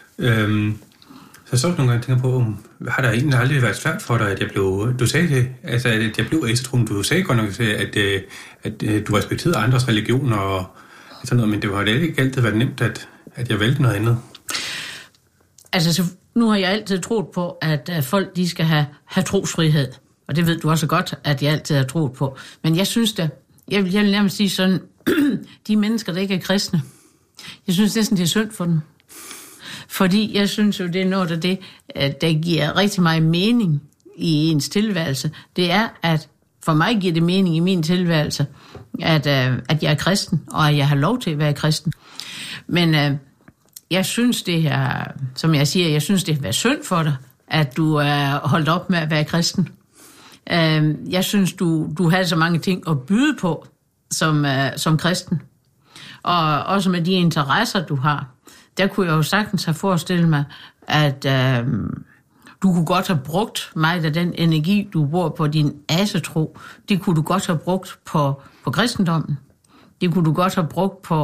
Så nogle gange tænker på, har der egentlig aldrig været svært for dig, at jeg blev, du sagde det, altså at jeg blev asetroen, du sagde godt nok, at du respekterede andres religioner og sådan noget, men det har ikke altid været nemt, at jeg valgte noget andet. Altså, nu har jeg altid troet på, at folk, de skal have trosfrihed, og det ved du også godt, at jeg altid har troet på. Men jeg synes da, jeg vil nærmest sige sådan, de mennesker, der ikke er kristne, jeg synes næsten, det er synd for dem. Fordi jeg synes jo, det er noget af det, der giver rigtig meget mening i ens tilværelse. Det er, at for mig giver det mening i min tilværelse, at jeg er kristen, og at jeg har lov til at være kristen. Men jeg synes det her, som jeg siger, jeg synes det har været synd for dig, at du er holdt op med at være kristen. Jeg synes, du har så mange ting at byde på som kristen. Og også med de interesser, du har. Der kunne jeg jo sagtens have forestillet mig, at du kunne godt have brugt meget af den energi, du bruger på din asetro. Det kunne du godt have brugt på kristendommen. Det kunne du godt have brugt på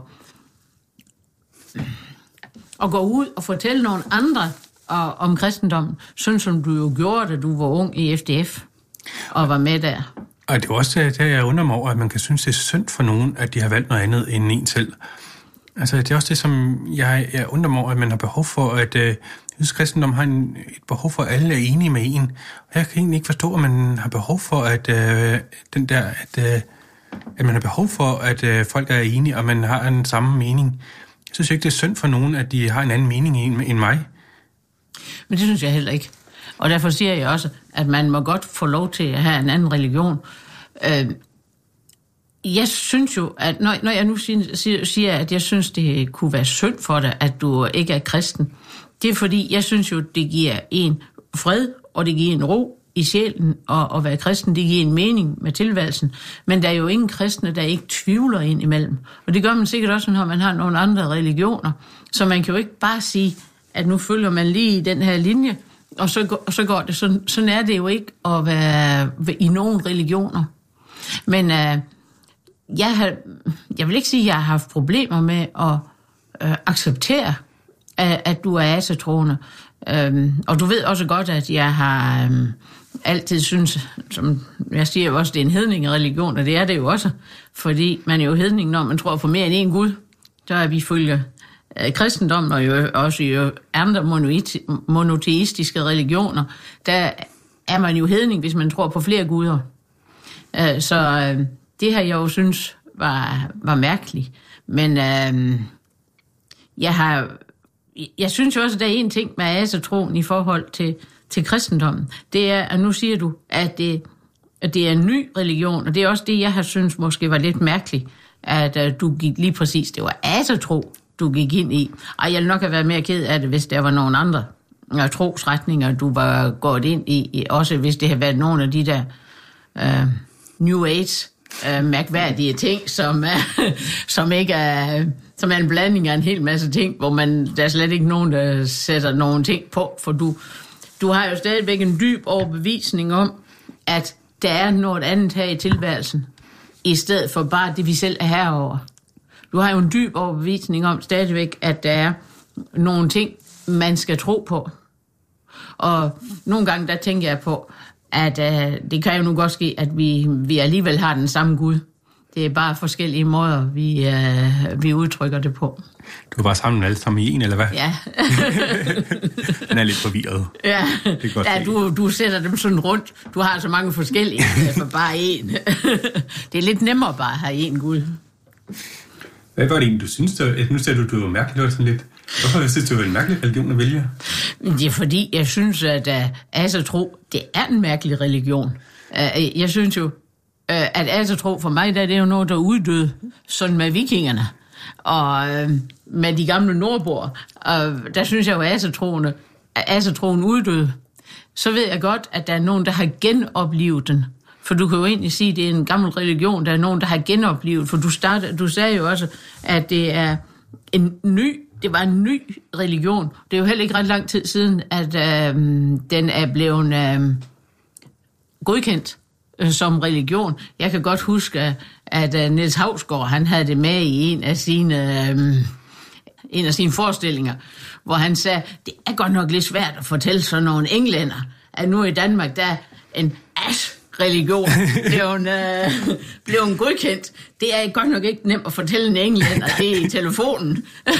at gå ud og fortælle nogle andre om kristendommen. Sådan som du jo gjorde, da du var ung i FDF og var med der. Og det er også der, jeg undrer mig over, at man kan synes, det er synd for nogen, at de har valgt noget andet end en selv. Altså, det er også det, som jeg undrer mig over, at man har behov for, at kristendom har et behov for, at alle er enige med en. Og jeg kan egentlig ikke forstå, at man har behov for, at at man har behov for, at folk er enige, og man har en samme mening. Jeg synes ikke, det er synd for nogen, at de har en anden mening end mig. Men det synes jeg heller ikke. Og derfor siger jeg også, at man må godt få lov til at have en anden religion. Jeg synes jo, at når jeg nu siger, at jeg synes, det kunne være synd for dig, at du ikke er kristen, det er fordi, jeg synes jo, det giver en fred, og det giver en ro i sjælen, og at være kristen, det giver en mening med tilværelsen. Men der er jo ingen kristne, der ikke tvivler ind imellem. Og det gør man sikkert også, når man har nogle andre religioner. Så man kan jo ikke bare sige, at nu følger man lige den her linje, og så går det. Sådan er det jo ikke at være i nogle religioner. Men jeg vil ikke sige, at jeg har haft problemer med at acceptere, at du er asatroende. Og du ved også godt, at jeg har altid synes, som jeg siger jo også, det er en hedningereligion, og det er det jo også, fordi man er jo hedning, når man tror på mere end én Gud. Så er vi følger kristendommen, og jo også i andre monoteistiske religioner, der er man jo hedning, hvis man tror på flere guder. Så det her, jeg jo synes, var mærkeligt. Men jeg synes jo også, at der er en ting med asatroen i forhold til kristendommen. Det er, at nu siger du, at det er en ny religion, og det er også det, jeg har synes måske var lidt mærkeligt, at du gik lige præcis, det var asatro, du gik ind i. Og jeg ville nok have været mere ked af det, hvis der var nogle andre trosretninger, du var gået ind i, også hvis det havde været nogle af de der New Age mærkværdige ting, som ikke er, som er en blanding af en hel masse ting, hvor der er slet ikke nogen, der sætter nogen ting på, for du har jo stadigvæk en dyb overbevisning om, at der er noget andet her i tilværelsen, i stedet for bare det, vi selv er herover. Du har jo en dyb overbevisning om stadigvæk, at der er nogle ting, man skal tro på. Og nogle gange, der tænker jeg på, at det kan jo nu godt ske, at vi alligevel har den samme Gud. Det er bare forskellige måder, vi udtrykker det på. Du er bare sammen alle sammen i en, eller hvad? Ja. Den er lidt forvirret. Ja, du sætter dem sådan rundt. Du har så mange forskellige, for bare en. Det er lidt nemmere bare at have en Gud. Hvad var det egentlig, du synes? Nu ser du var mærkeligt, det var sådan lidt. Hvorfor synes du, det var en mærkelig religion at vælge? Det er fordi, jeg synes, at asatro, det er en mærkelig religion. Jeg synes jo, at asatro for mig, det er jo noget, der uddøde sådan med vikingerne. Og med de gamle nordboer, der synes jeg jo, at asatroen uddøde. Så ved jeg godt, at der er nogen, der har genoplevet den. For du kan jo egentlig sige, at det er en gammel religion, der er nogen, der har genoplevet. For du sagde jo også, at det er det var en ny religion. Det er jo heller ikke ret lang tid siden, at den er blevet godkendt som religion. Jeg kan godt huske, at Niels Hausgaard, han havde det med i en af sine forestillinger, hvor han sagde, det er godt nok lidt svært at fortælle sådan nogle englænder, at nu i Danmark, der er en religion blev hun godkendt. Det er godt nok ikke nemt at fortælle en englænder det i telefonen.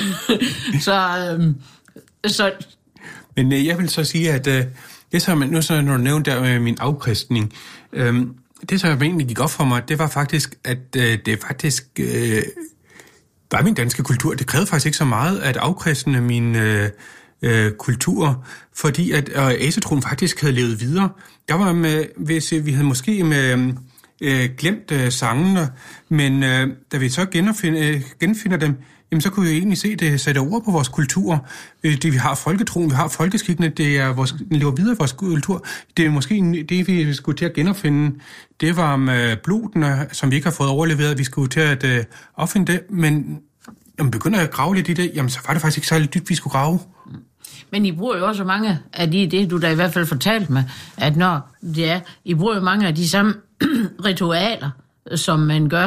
så Men jeg vil så sige, at det som nu så når du nævnte der med min afkristning, det som egentlig gik op for mig, det var faktisk, at det faktisk var min danske kultur. Det krævede faktisk ikke så meget at afkristne min kultur, fordi at asatroen faktisk havde levet videre. Der var hvis vi havde måske glemt sangene, men da vi så genfinder dem, jamen så kunne vi egentlig se, det sætter ord på vores kultur. Det vi har folketroen, vi har folkeskikkene, det er lever videre i vores kultur. Det er måske det, vi skulle til at genopfinde. Det var med blodene, som vi ikke har fået overleveret. Vi skulle til at opfinde det, men når man begynder at grave lidt i det, jamen så var det faktisk ikke særlig dybt, vi skulle grave. Men I bruger jo også mange af det du da i hvert fald fortalte mig, at I bruger jo mange af de samme ritualer, som man gør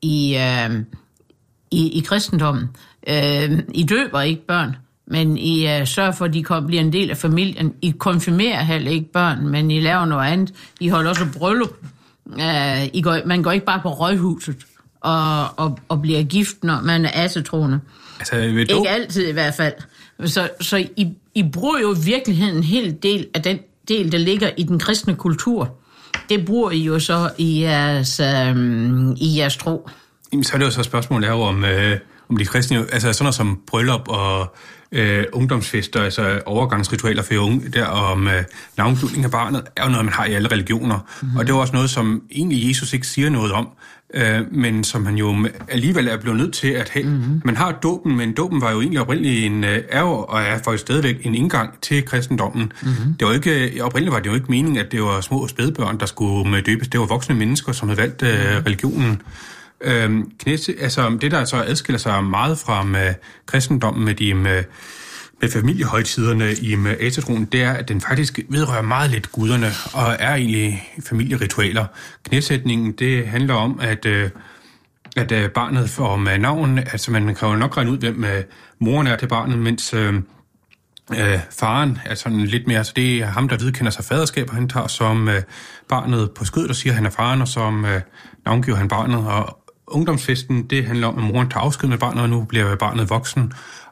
i kristendommen. I døber ikke børn, men I sørger for, at de bliver en del af familien. I konfirmerer heller ikke børn, men I laver noget andet. I holder også bryllup. Man går ikke bare på rådhuset og bliver gift, når man er asatroende. Altså, ikke altid i hvert fald. Så I bruger jo i virkeligheden en hel del af den del, der ligger i den kristne kultur. det bruger I jo så i jeres tro. Jamen, så er det jo så spørgsmålet om de kristne, altså sådan noget som bryllup og ungdomsfester, altså overgangsritualer for unge, der om navngivning af barnet, er jo noget, man har i alle religioner. Mm-hmm. Og det er også noget, som egentlig Jesus ikke siger noget om, men som han jo alligevel er blevet nødt til at have. Mm-hmm. Man har dåben, men dåben var jo egentlig oprindeligt og er faktisk stadigvæk en indgang til kristendommen. Mm-hmm. Det var ikke, oprindeligt var det jo ikke meningen, at det var små spædbørn, der skulle døbes. Det var voksne mennesker, som havde valgt religionen. Altså det, der så adskiller sig meget fra kristendommen med familiehøjtiderne i asatroen, det er, at den faktisk vedrører meget lidt guderne og er egentlig familieritualer. Knæsætningen, det handler om, at barnet får navn, altså man kan jo nok regne ud, hvem moren er til barnet, mens faren er sådan lidt mere, så det er ham, der vedkender sig faderskab, og han tager som barnet på skødet og siger, at han er faren, og som navngiver han barnet, og ungdomsfesten, det handler om, at moren tager afsked med barnet, og nu bliver barnet voksen.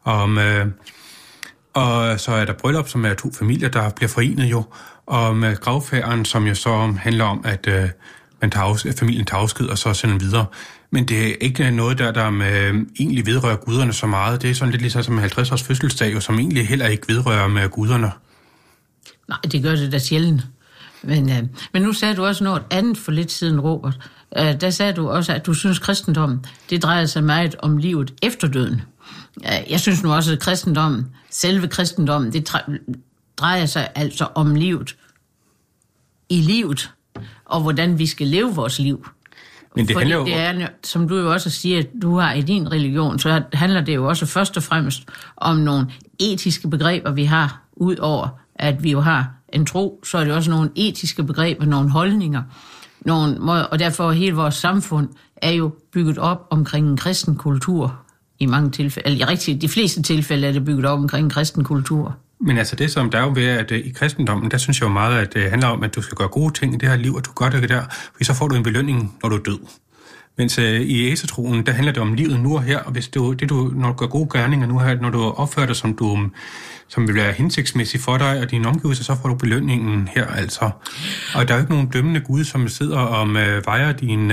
Og så er der bryllup, som er 2 familier, der bliver forenet jo. Og med gravfærden, som jo så handler om, at familien tager afsked, og så sender den videre. Men det er ikke noget, der med egentlig vedrører guderne så meget. Det er sådan lidt ligesom som 50-års fødselsdag, som egentlig heller ikke vedrører med guderne. Nej, det gør det da sjældent. Men nu sagde du også noget andet for lidt siden, Robert. Der sagde du også, at du synes, at kristendommen, det drejer sig meget om livet efter døden. Jeg synes nu også, at selve kristendommen, det drejer sig altså om livet i livet, og hvordan vi skal leve vores liv. Men det handler jo... det er, som du jo også siger, at du har i din religion, så handler det jo også først og fremmest om nogle etiske begreber, vi har, ud over at vi jo har en tro, så er det også nogle etiske begreber, nogle holdninger, og derfor hele vores samfund er jo bygget op omkring en kristen kultur i mange tilfælde, eller i de fleste tilfælde er det bygget op omkring en kristen kultur. Men altså det, som der er jo ved, at i kristendommen, der synes jeg jo meget, at det handler om, at du skal gøre gode ting i det her liv, og du gør det der, for så får du en belønning, når du er død. Mens i asatroen, der handler det om livet nu og her, og hvis når du gør gode gerninger nu her, når du opfører dig, som vil være hensigtsmæssigt for dig og dine omgivelser, så får du belønningen her altså. Og der er jo ikke nogen dømmende Gud, som sidder og vejer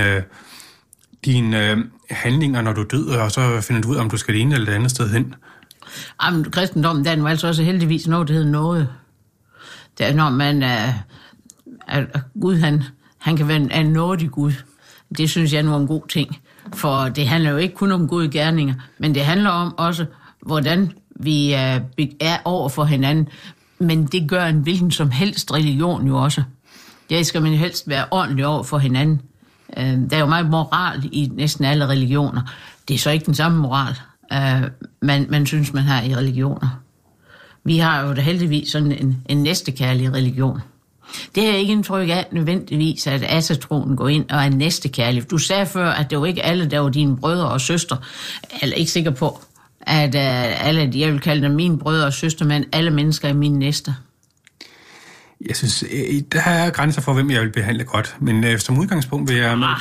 dine handlinger, når du død, og så finder du ud af, om du skal det ene eller det andet sted hen. Jamen, kristendommen, der er jo altså også heldigvis noget, der hedder noget. Det er, når man Gud, han kan være en nådig Gud. Det synes jeg nu er en god ting. For det handler jo ikke kun om gode gerninger, men det handler om også, hvordan vi er over for hinanden. Men det gør en hvilken som helst religion jo også. Det skal man jo helst være ordentlig over for hinanden. Der er jo meget moral i næsten alle religioner. Det er så ikke den samme moral, man synes, man har i religioner. Vi har jo da heldigvis sådan en næstekærlig religion. Det er ikke indtryk af nødvendigvis, at asatroen går ind og er næstekærlig. Du sagde før, at det var ikke alle, der var dine brødre og søstre. Jeg er ikke sikker på, at alle, jeg vil kalde dem mine brødre og søstre, men alle mennesker er mine næster. Jeg synes, der er grænser for, hvem jeg vil behandle godt. Men som udgangspunkt vil jeg...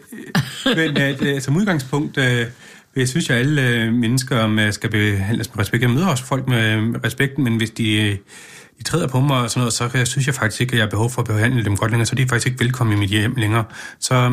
som udgangspunkt... Jeg synes, at alle mennesker skal behandles med respekt. Jeg møder også folk med respekt, men hvis de træder på mig og sådan noget, så synes jeg faktisk ikke, at jeg har behov for at behandle dem godt længere, så de er faktisk ikke velkommen i mit hjem længere. Så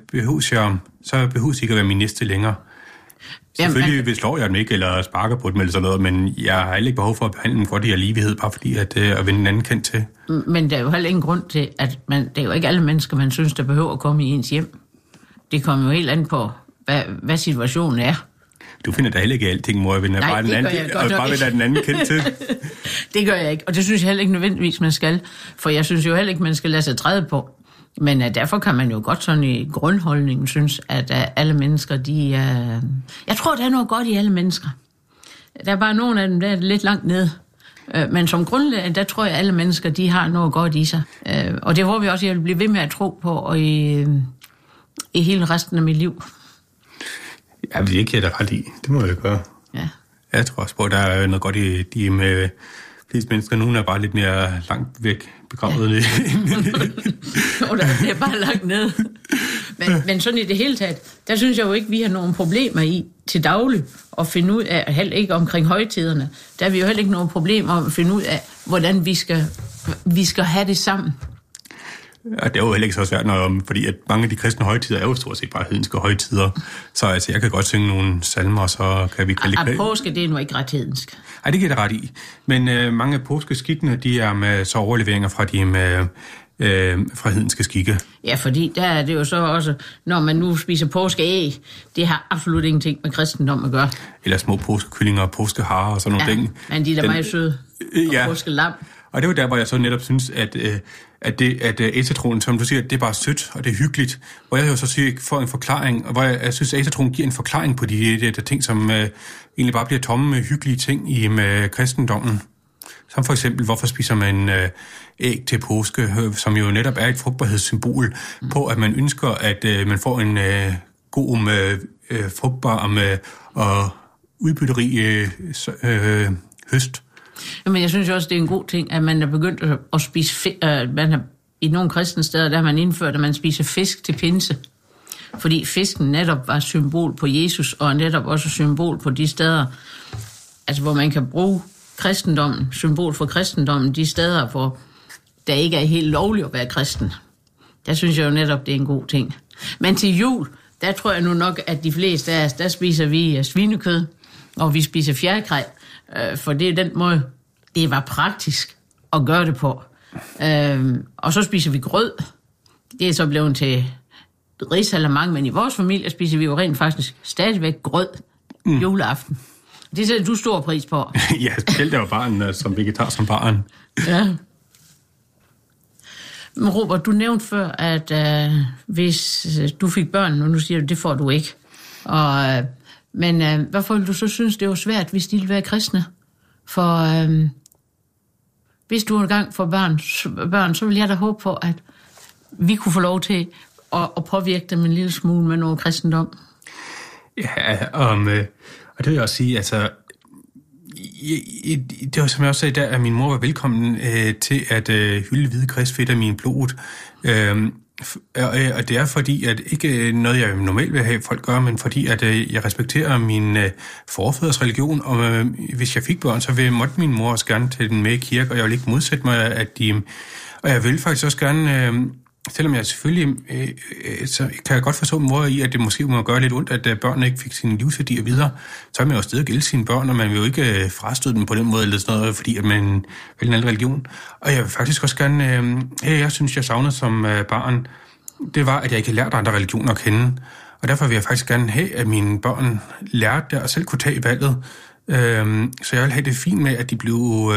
behøves ikke at være min næste længere. Selvfølgelig slår jeg dem ikke, eller sparker på dem eller sådan noget, men jeg har heller ikke behov for at behandle dem godt i lighed, bare fordi at vende en anden kendt til. Men der er jo heller ingen grund til, at det er jo ikke alle mennesker, man synes, der behøver at komme i ens hjem. Det kommer jo helt an på, hvad situationen er. Du finder da heller ikke alting, mor. Jeg bare den anden kendt til. Det gør jeg ikke, og det synes jeg heller ikke nødvendigvis, man skal. For jeg synes jo heller ikke, man skal lade sig træde på. Men derfor kan man jo godt sådan i grundholdningen synes, at alle mennesker, jeg tror, der er noget godt i alle mennesker. Der er bare nogle af dem, der er lidt langt nede. Men som grundlag, der tror jeg, at alle mennesker, de har noget godt i sig. Og det håber jeg også, jeg vil blive ved med at tro på, og i hele resten af mit liv. Ja, det er ikke jeg da ret i. Det må jeg gøre. Ja. Jeg tror også på, at der er noget godt i de med flest mennesker. Nogle er bare lidt mere langt væk begravet. Ja. Det er bare langt ned. Men sådan i det hele taget, der synes jeg jo ikke, vi har nogen problemer i til daglig at finde ud af, heller ikke omkring højtiderne, der er vi jo heller ikke nogen problemer at finde ud af, hvordan vi skal have det sammen. Og det er jo heller ikke så svært, fordi at mange af de kristne højtider er jo stort set bare hedenske højtider. Så altså, jeg kan godt synge nogle salmer, så kan vi kalde påske, det er nu ikke ret hedensk. Nej, det giver det ret i. Men mange af påskeskikkene, de er med så overleveringer fra fra hedenske skikke. Ja, fordi der er det jo så også, når man nu spiser påskeæg, det har absolut ingenting med kristendom at gøre. Eller små påskekyllinger og påskeharer og sådan nogle ting. Men de er da meget søde. Og påskelam. Og det var der, hvor jeg så netop synes, at asatroen, som du siger, det er bare sødt, og det er hyggeligt. Hvor jeg jo så siger, får en forklaring, og hvor jeg synes, at asatroen giver en forklaring på de ting, som egentlig bare bliver tomme med hyggelige ting i med kristendommen. Som for eksempel, hvorfor spiser man æg til påske, som jo netop er et frugtbarhedssymbol på, at man ønsker, at man får en god, frugtbar og udbytterig høst. Men jeg synes også, det er en god ting, at man er begyndt at spise i nogle kristne steder, der har man indført, at man spiser fisk til pinse. Fordi fisken netop var symbol på Jesus, og netop også symbol på de steder, altså hvor man kan bruge kristendommen, symbol for kristendommen, de steder, hvor der ikke er helt lovligt at være kristen. Der synes jeg jo netop, det er en god ting. Men til jul, der tror jeg nu nok, at de fleste af os, der spiser vi svinekød, og vi spiser fjerkræ, for det er den måde, det var praktisk at gøre det på. Og så spiser vi grød. Det er så blevet til risalamande, men i vores familie spiser vi jo rent faktisk stadigvæk grød juleaften. Det sætter du stor pris på. Ja, specielt der var barn som vegetar som barn. Ja. Men Robert, du nævnte før, at hvis du fik børn, og nu siger du, det får du ikke. Men hvorfor vil du så synes, det var svært, hvis de ville være kristne? For hvis du engang får børn, så vil jeg da håbe på, at vi kunne få lov til at påvirke dem en lille smule med noget kristendom. Ja, og det vil jeg også sige, altså, det var som jeg også sagde der, at min mor var velkommen til at hylde hvide kristfedt af min blod. Og det er fordi, at ikke noget, jeg normalt vil have folk gør, men fordi, at jeg respekterer min forfædres religion, og hvis jeg fik børn, så måtte min mor også gerne til den med i kirke, og jeg vil ikke modsætte mig, at og jeg vil faktisk også gerne, selvom jeg selvfølgelig, så kan jeg godt forstå min mor i, at det måske må gøre lidt ondt, at børnene ikke fik sine livsværdier videre, så er man jo stadig gælde sine børn, og man vil jo ikke frastøde dem på den måde, eller sådan noget, fordi at man vil en anden religion. Og jeg vil faktisk også gerne, jeg synes, jeg savnede som barn, det var, at jeg ikke lærte andre religioner at kende. Og derfor vil jeg faktisk gerne have, at mine børn lærte det, og selv kunne tage valget. Så jeg vil have det fint med, at de blev...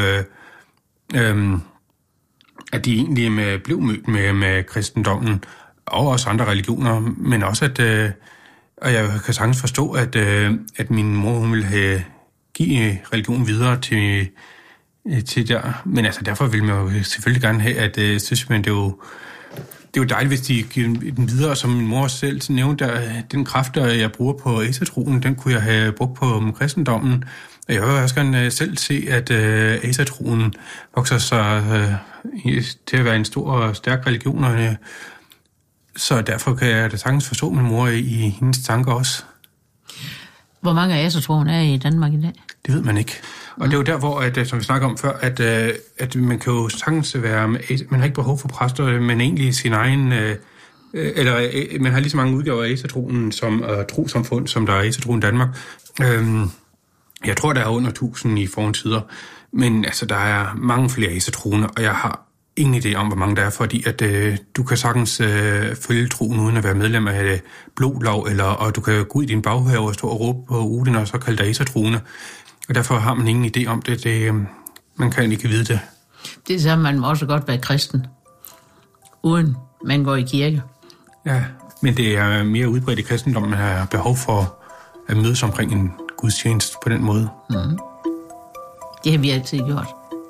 at de egentlig blev mødt med kristendommen og også andre religioner, men også at, og jeg kan sagtens forstå, at min mor hun ville give religion videre til der, men altså derfor vil man jo selvfølgelig gerne have, at synes man, det er jo dejligt, hvis de giver den videre, som min mor selv nævnte, den kraft, jeg bruger på asatroen, den kunne jeg have brugt på kristendommen. Og jeg vil også gerne selv se, at asatroen vokser sig til at være en stor og stærk religion, så derfor kan jeg da sagtens forstå min mor i hendes tanker også. Hvor mange af asatroen er i Danmark i dag? Det ved man ikke. Og det er jo der, hvor, som vi snakker om før, at man kan jo sagtens være... Man har ikke behov for præster, men egentlig sin egen... eller man har lige så mange udgaver af asatroen som trosamfund, som der er asatroen i Danmark. Jeg tror, der er under 1000 i forhåndstider, men altså, der er mange flere asatroner, og jeg har ingen idé om, hvor mange der er, fordi at du kan sagtens følge troen uden at være medlem af blodlag, og du kan gå ud i din baghave og stå og råbe på Odin, og så kalde dig asatroner. Og derfor har man ingen idé om det. Man kan ikke vide det. Det er så, man må også godt være kristen, uden man går i kirke. Ja, men det er mere udbredt i kristendommen, man har behov for at mødes omkring en gudstjeneste på den måde. Mm. Det har vi altid gjort.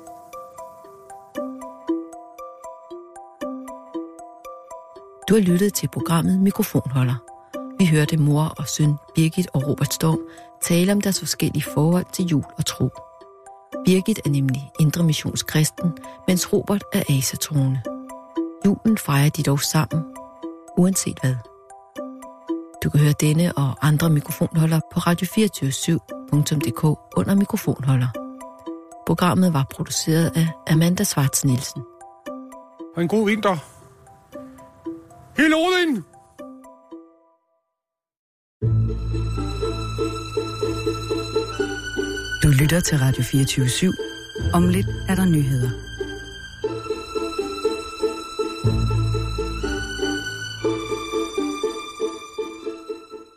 Du har lyttet til programmet Mikrofonholder. Vi hørte mor og søn Birgit og Robert Storm tale om deres forskellige forhold til jul og tro. Birgit er nemlig indremissionsk-kristen, mens Robert er asatroende. Julen fejrer de dog sammen, uanset hvad. Du kan høre denne og andre mikrofonholder på radio247.dk under mikrofonholder. Programmet var produceret af Amanda Schwartz Nielsen. Og en god vinter. Hele Odin! Du lytter til Radio 24/7. Om lidt er der nyheder.